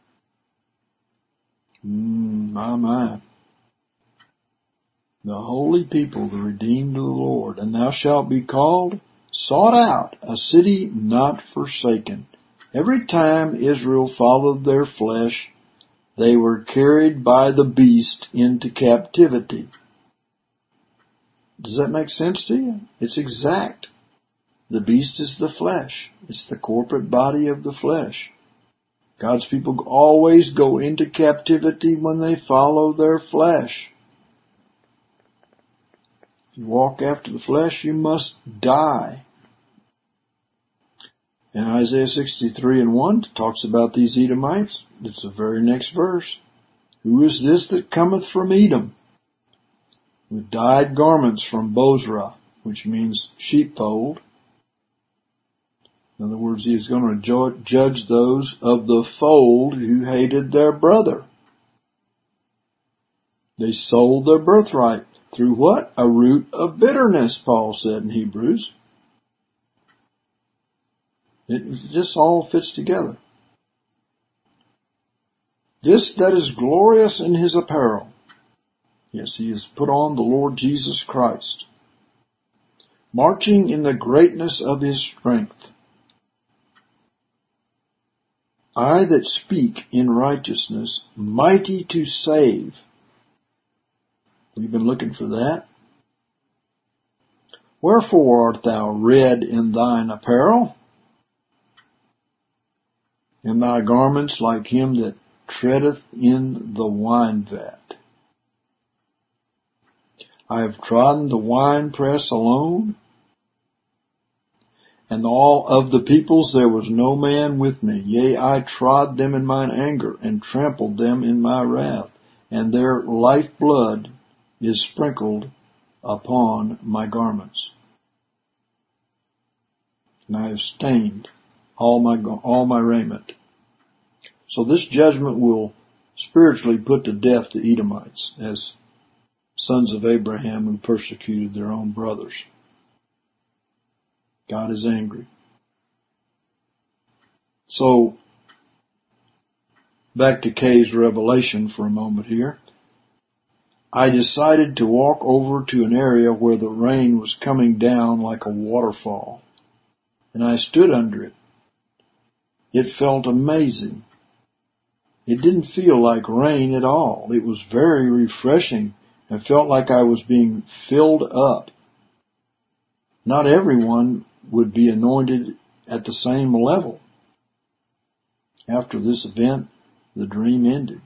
My. The holy people, the redeemed of the Lord. And thou shalt be called, sought out, a city not forsaken. Every time Israel followed their flesh, they were carried by the beast into captivity. Does that make sense to you? It's exact. The beast is the flesh. It's the corporate body of the flesh. God's people always go into captivity when they follow their flesh. If you walk after the flesh, you must die. And Isaiah 63:1 talks about these Edomites. It's the very next verse. Who is this that cometh from Edom, with dyed garments from Bozrah, which means sheepfold? In other words, he is going to judge those of the fold who hated their brother. They sold their birthright through what? A root of bitterness, Paul said in Hebrews. It just all fits together. This that is glorious in his apparel. Yes, he has put on the Lord Jesus Christ, marching in the greatness of his strength. I that speak in righteousness, mighty to save. We've been looking for that. Wherefore art thou red in thine apparel, and thy garments like him that treadeth in the wine vat? I have trodden the winepress alone, and all of the peoples there was no man with me. Yea, I trod them in mine anger, and trampled them in my wrath, and their lifeblood is sprinkled upon my garments. And I have stained all my raiment. So this judgment will spiritually put to death the Edomites as sons of Abraham who persecuted their own brothers. God is angry. So, back to Kay's revelation for a moment here. I decided to walk over to an area where the rain was coming down like a waterfall, and I stood under it. It felt amazing. It didn't feel like rain at all. It was very refreshing and felt like I was being filled up. Not everyone would be anointed at the same level. After this event, the dream ended.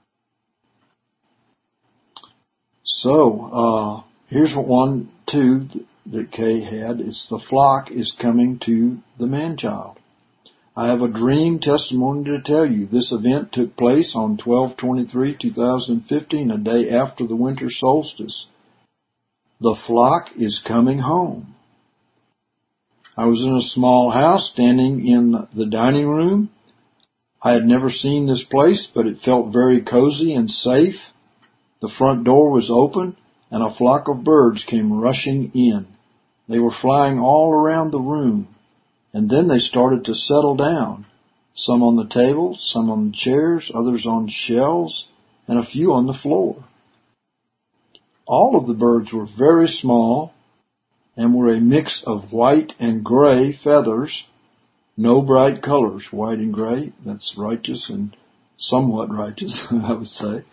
So, here's one, too, that Kay had. It's the flock is coming to the man-child. I have a dream testimony to tell you. This event took place on 12/23/2015, a day after the winter solstice. The flock is coming home. I was in a small house standing in the dining room. I had never seen this place, but it felt very cozy and safe. The front door was open, and a flock of birds came rushing in. They were flying all around the room, and then they started to settle down, some on the table, some on the chairs, others on shelves, and a few on the floor. All of the birds were very small and were a mix of white and gray feathers. No bright colors, white and gray. That's righteous and somewhat righteous, I would say.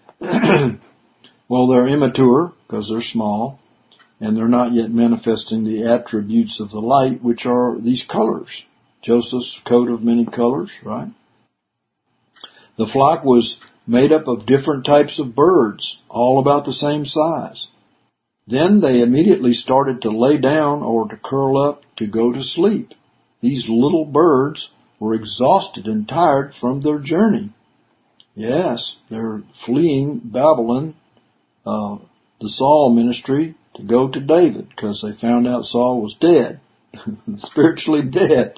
Well, they're immature because they're small, and they're not yet manifesting the attributes of the light, which are these colors. Joseph's coat of many colors, right? The flock was made up of different types of birds, all about the same size. Then they immediately started to lay down or to curl up to go to sleep. These little birds were exhausted and tired from their journey. Yes, they're fleeing Babylon, the Saul ministry, to go to David because they found out Saul was dead, spiritually dead.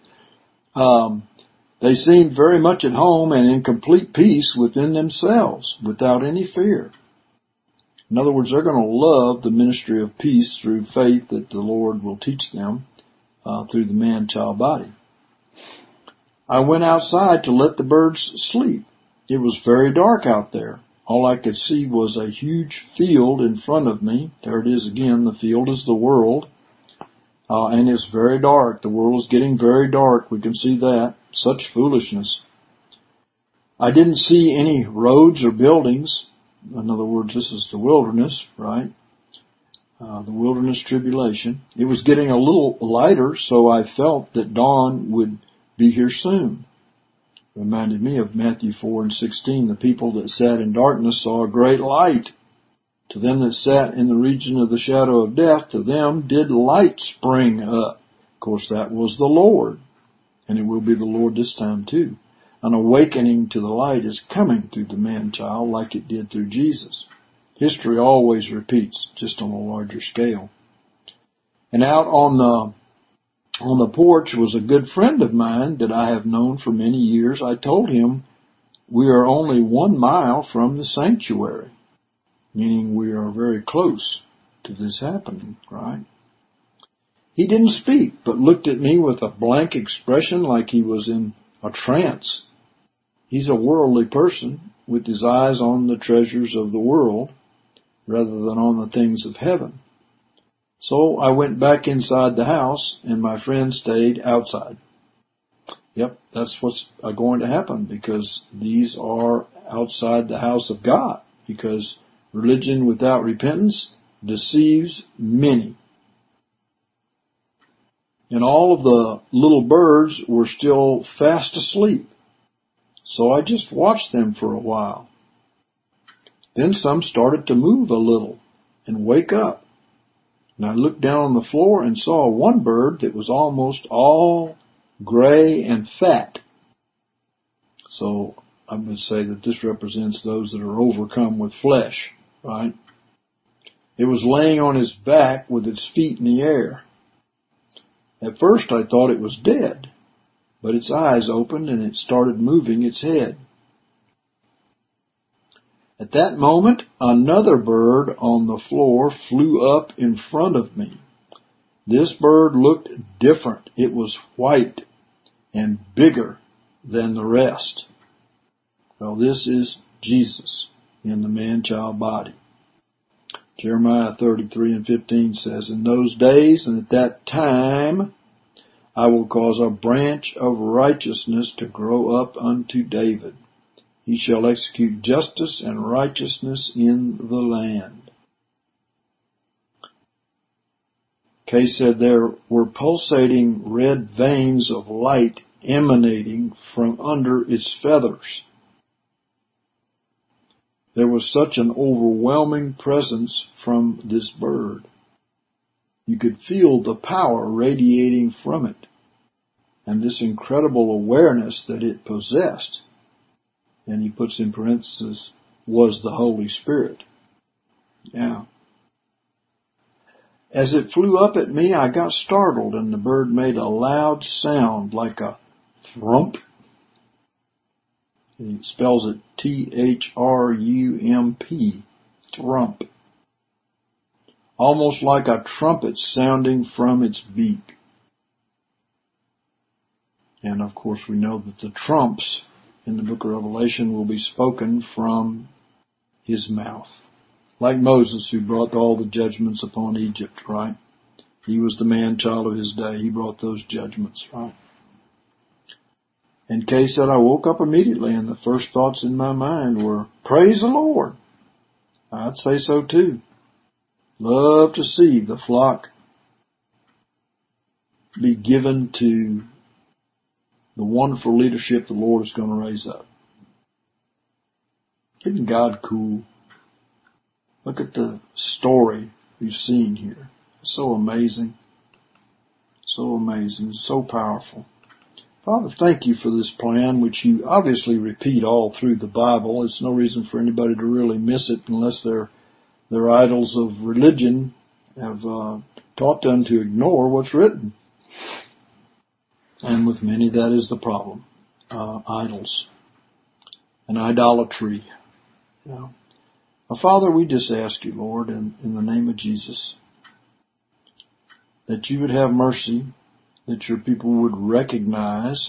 They seemed very much at home and in complete peace within themselves, without any fear. In other words, they're going to love the ministry of peace through faith that the Lord will teach them through the man-child body. I went outside to let the birds sleep. It was very dark out there. All I could see was a huge field in front of me. There it is again. The field is the world. And it's very dark. The world is getting very dark. We can see that. Such foolishness. I didn't see any roads or buildings. In other words, this is the wilderness, right? The wilderness tribulation. It was getting a little lighter, so I felt that dawn would be here soon. Reminded me of Matthew 4:16. The people that sat in darkness saw a great light. To them that sat in the region of the shadow of death, to them did light spring up. Of course, that was the Lord. And it will be the Lord this time too. An awakening to the light is coming through the man-child like it did through Jesus. History always repeats, just on a larger scale. And out on the porch was a good friend of mine that I have known for many years. I told him we are only 1 mile from the sanctuary, meaning we are very close to this happening, right? He didn't speak, but looked at me with a blank expression like he was in a trance. He's a worldly person with his eyes on the treasures of the world rather than on the things of heaven. So I went back inside the house and my friend stayed outside. Yep, that's what's going to happen because these are outside the house of God, because religion without repentance deceives many. And all of the little birds were still fast asleep. So I just watched them for a while. Then some started to move a little and wake up. And I looked down on the floor and saw one bird that was almost all gray and fat. So I would say that this represents those that are overcome with flesh, right? It was laying on his back with its feet in the air. At first I thought it was dead. but its eyes opened and it started moving its head. At that moment, another bird on the floor flew up in front of me. This bird looked different. It was white and bigger than the rest. Well, this is Jesus in the man-child body. Jeremiah 33:15 says, "In those days and at that time, I will cause a branch of righteousness to grow up unto David. He shall execute justice and righteousness in the land." Kay said there were pulsating red veins of light emanating from under its feathers. There was such an overwhelming presence from this bird. You could feel the power radiating from it, and this incredible awareness that it possessed, and he puts in parentheses, was the Holy Spirit. Yeah. As it flew up at me, I got startled, and the bird made a loud sound like a thrump. He spells it T-H-R-U-M-P, thrump. Almost like a trumpet sounding from its beak. And of course we know that the trumps in the book of Revelation will be spoken from his mouth. Like Moses, who brought all the judgments upon Egypt, right? He was the man-child of his day. He brought those judgments, right? And Kay said, I woke up immediately and the first thoughts in my mind were, praise the Lord. I'd say so too. Love to see the flock be given to the wonderful leadership the Lord is going to raise up. Isn't God cool? Look at the story we've seen here. It's so amazing. So amazing. So powerful. Father, thank you for this plan, which you obviously repeat all through the Bible. There's no reason for anybody to really miss it unless their idols of religion have taught them to ignore what's written. And with many, that is the problem. Idols and idolatry. Yeah. Father, we just ask you, Lord, in the name of Jesus, that you would have mercy, that your people would recognize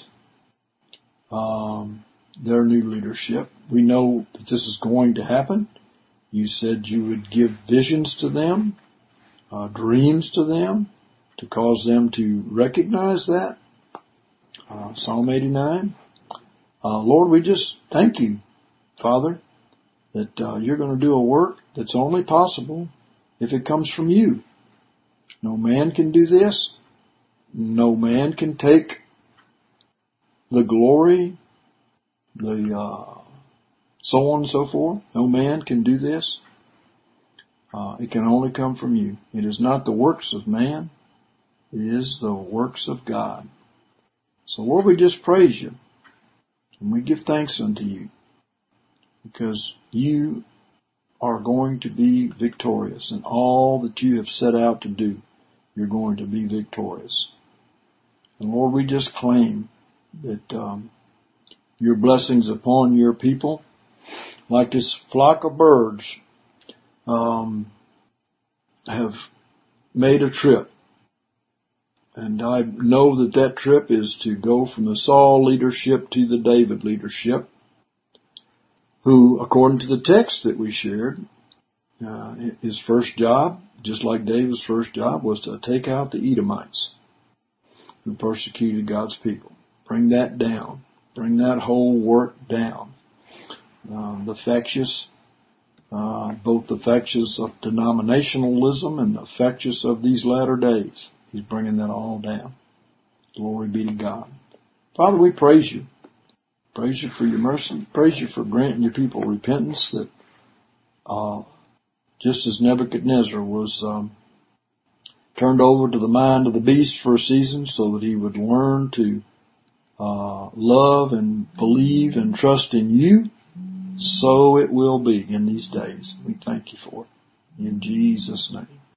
their new leadership. We know that this is going to happen. You said you would give visions to them, dreams to them, to cause them to recognize that. Psalm 89. Lord, we just thank you, Father, that you're going to do a work that's only possible if it comes from you. No man can do this. No man can take the glory, the so on and so forth. No man can do this. It can only come from you. It is not the works of man. It is the works of God. So Lord, we just praise you. And we give thanks unto you. Because you are going to be victorious. In all that you have set out to do, you're going to be victorious. And Lord, we just claim that your blessings upon your people, like this flock of birds, have made a trip. And I know that that trip is to go from the Saul leadership to the David leadership, who, according to the text that we shared, his first job, just like David's first job, was to take out the Edomites who persecuted God's people. Bring that down. Bring that whole work down. The factious, both the factious of denominationalism and the factious of these latter days. He's bringing that all down. Glory be to God. Father, we praise you. Praise you for your mercy. Praise you for granting your people repentance, that just as Nebuchadnezzar was turned over to the mind of the beast for a season so that he would learn to love and believe and trust in you, so it will be in these days. We thank you for it. In Jesus' name.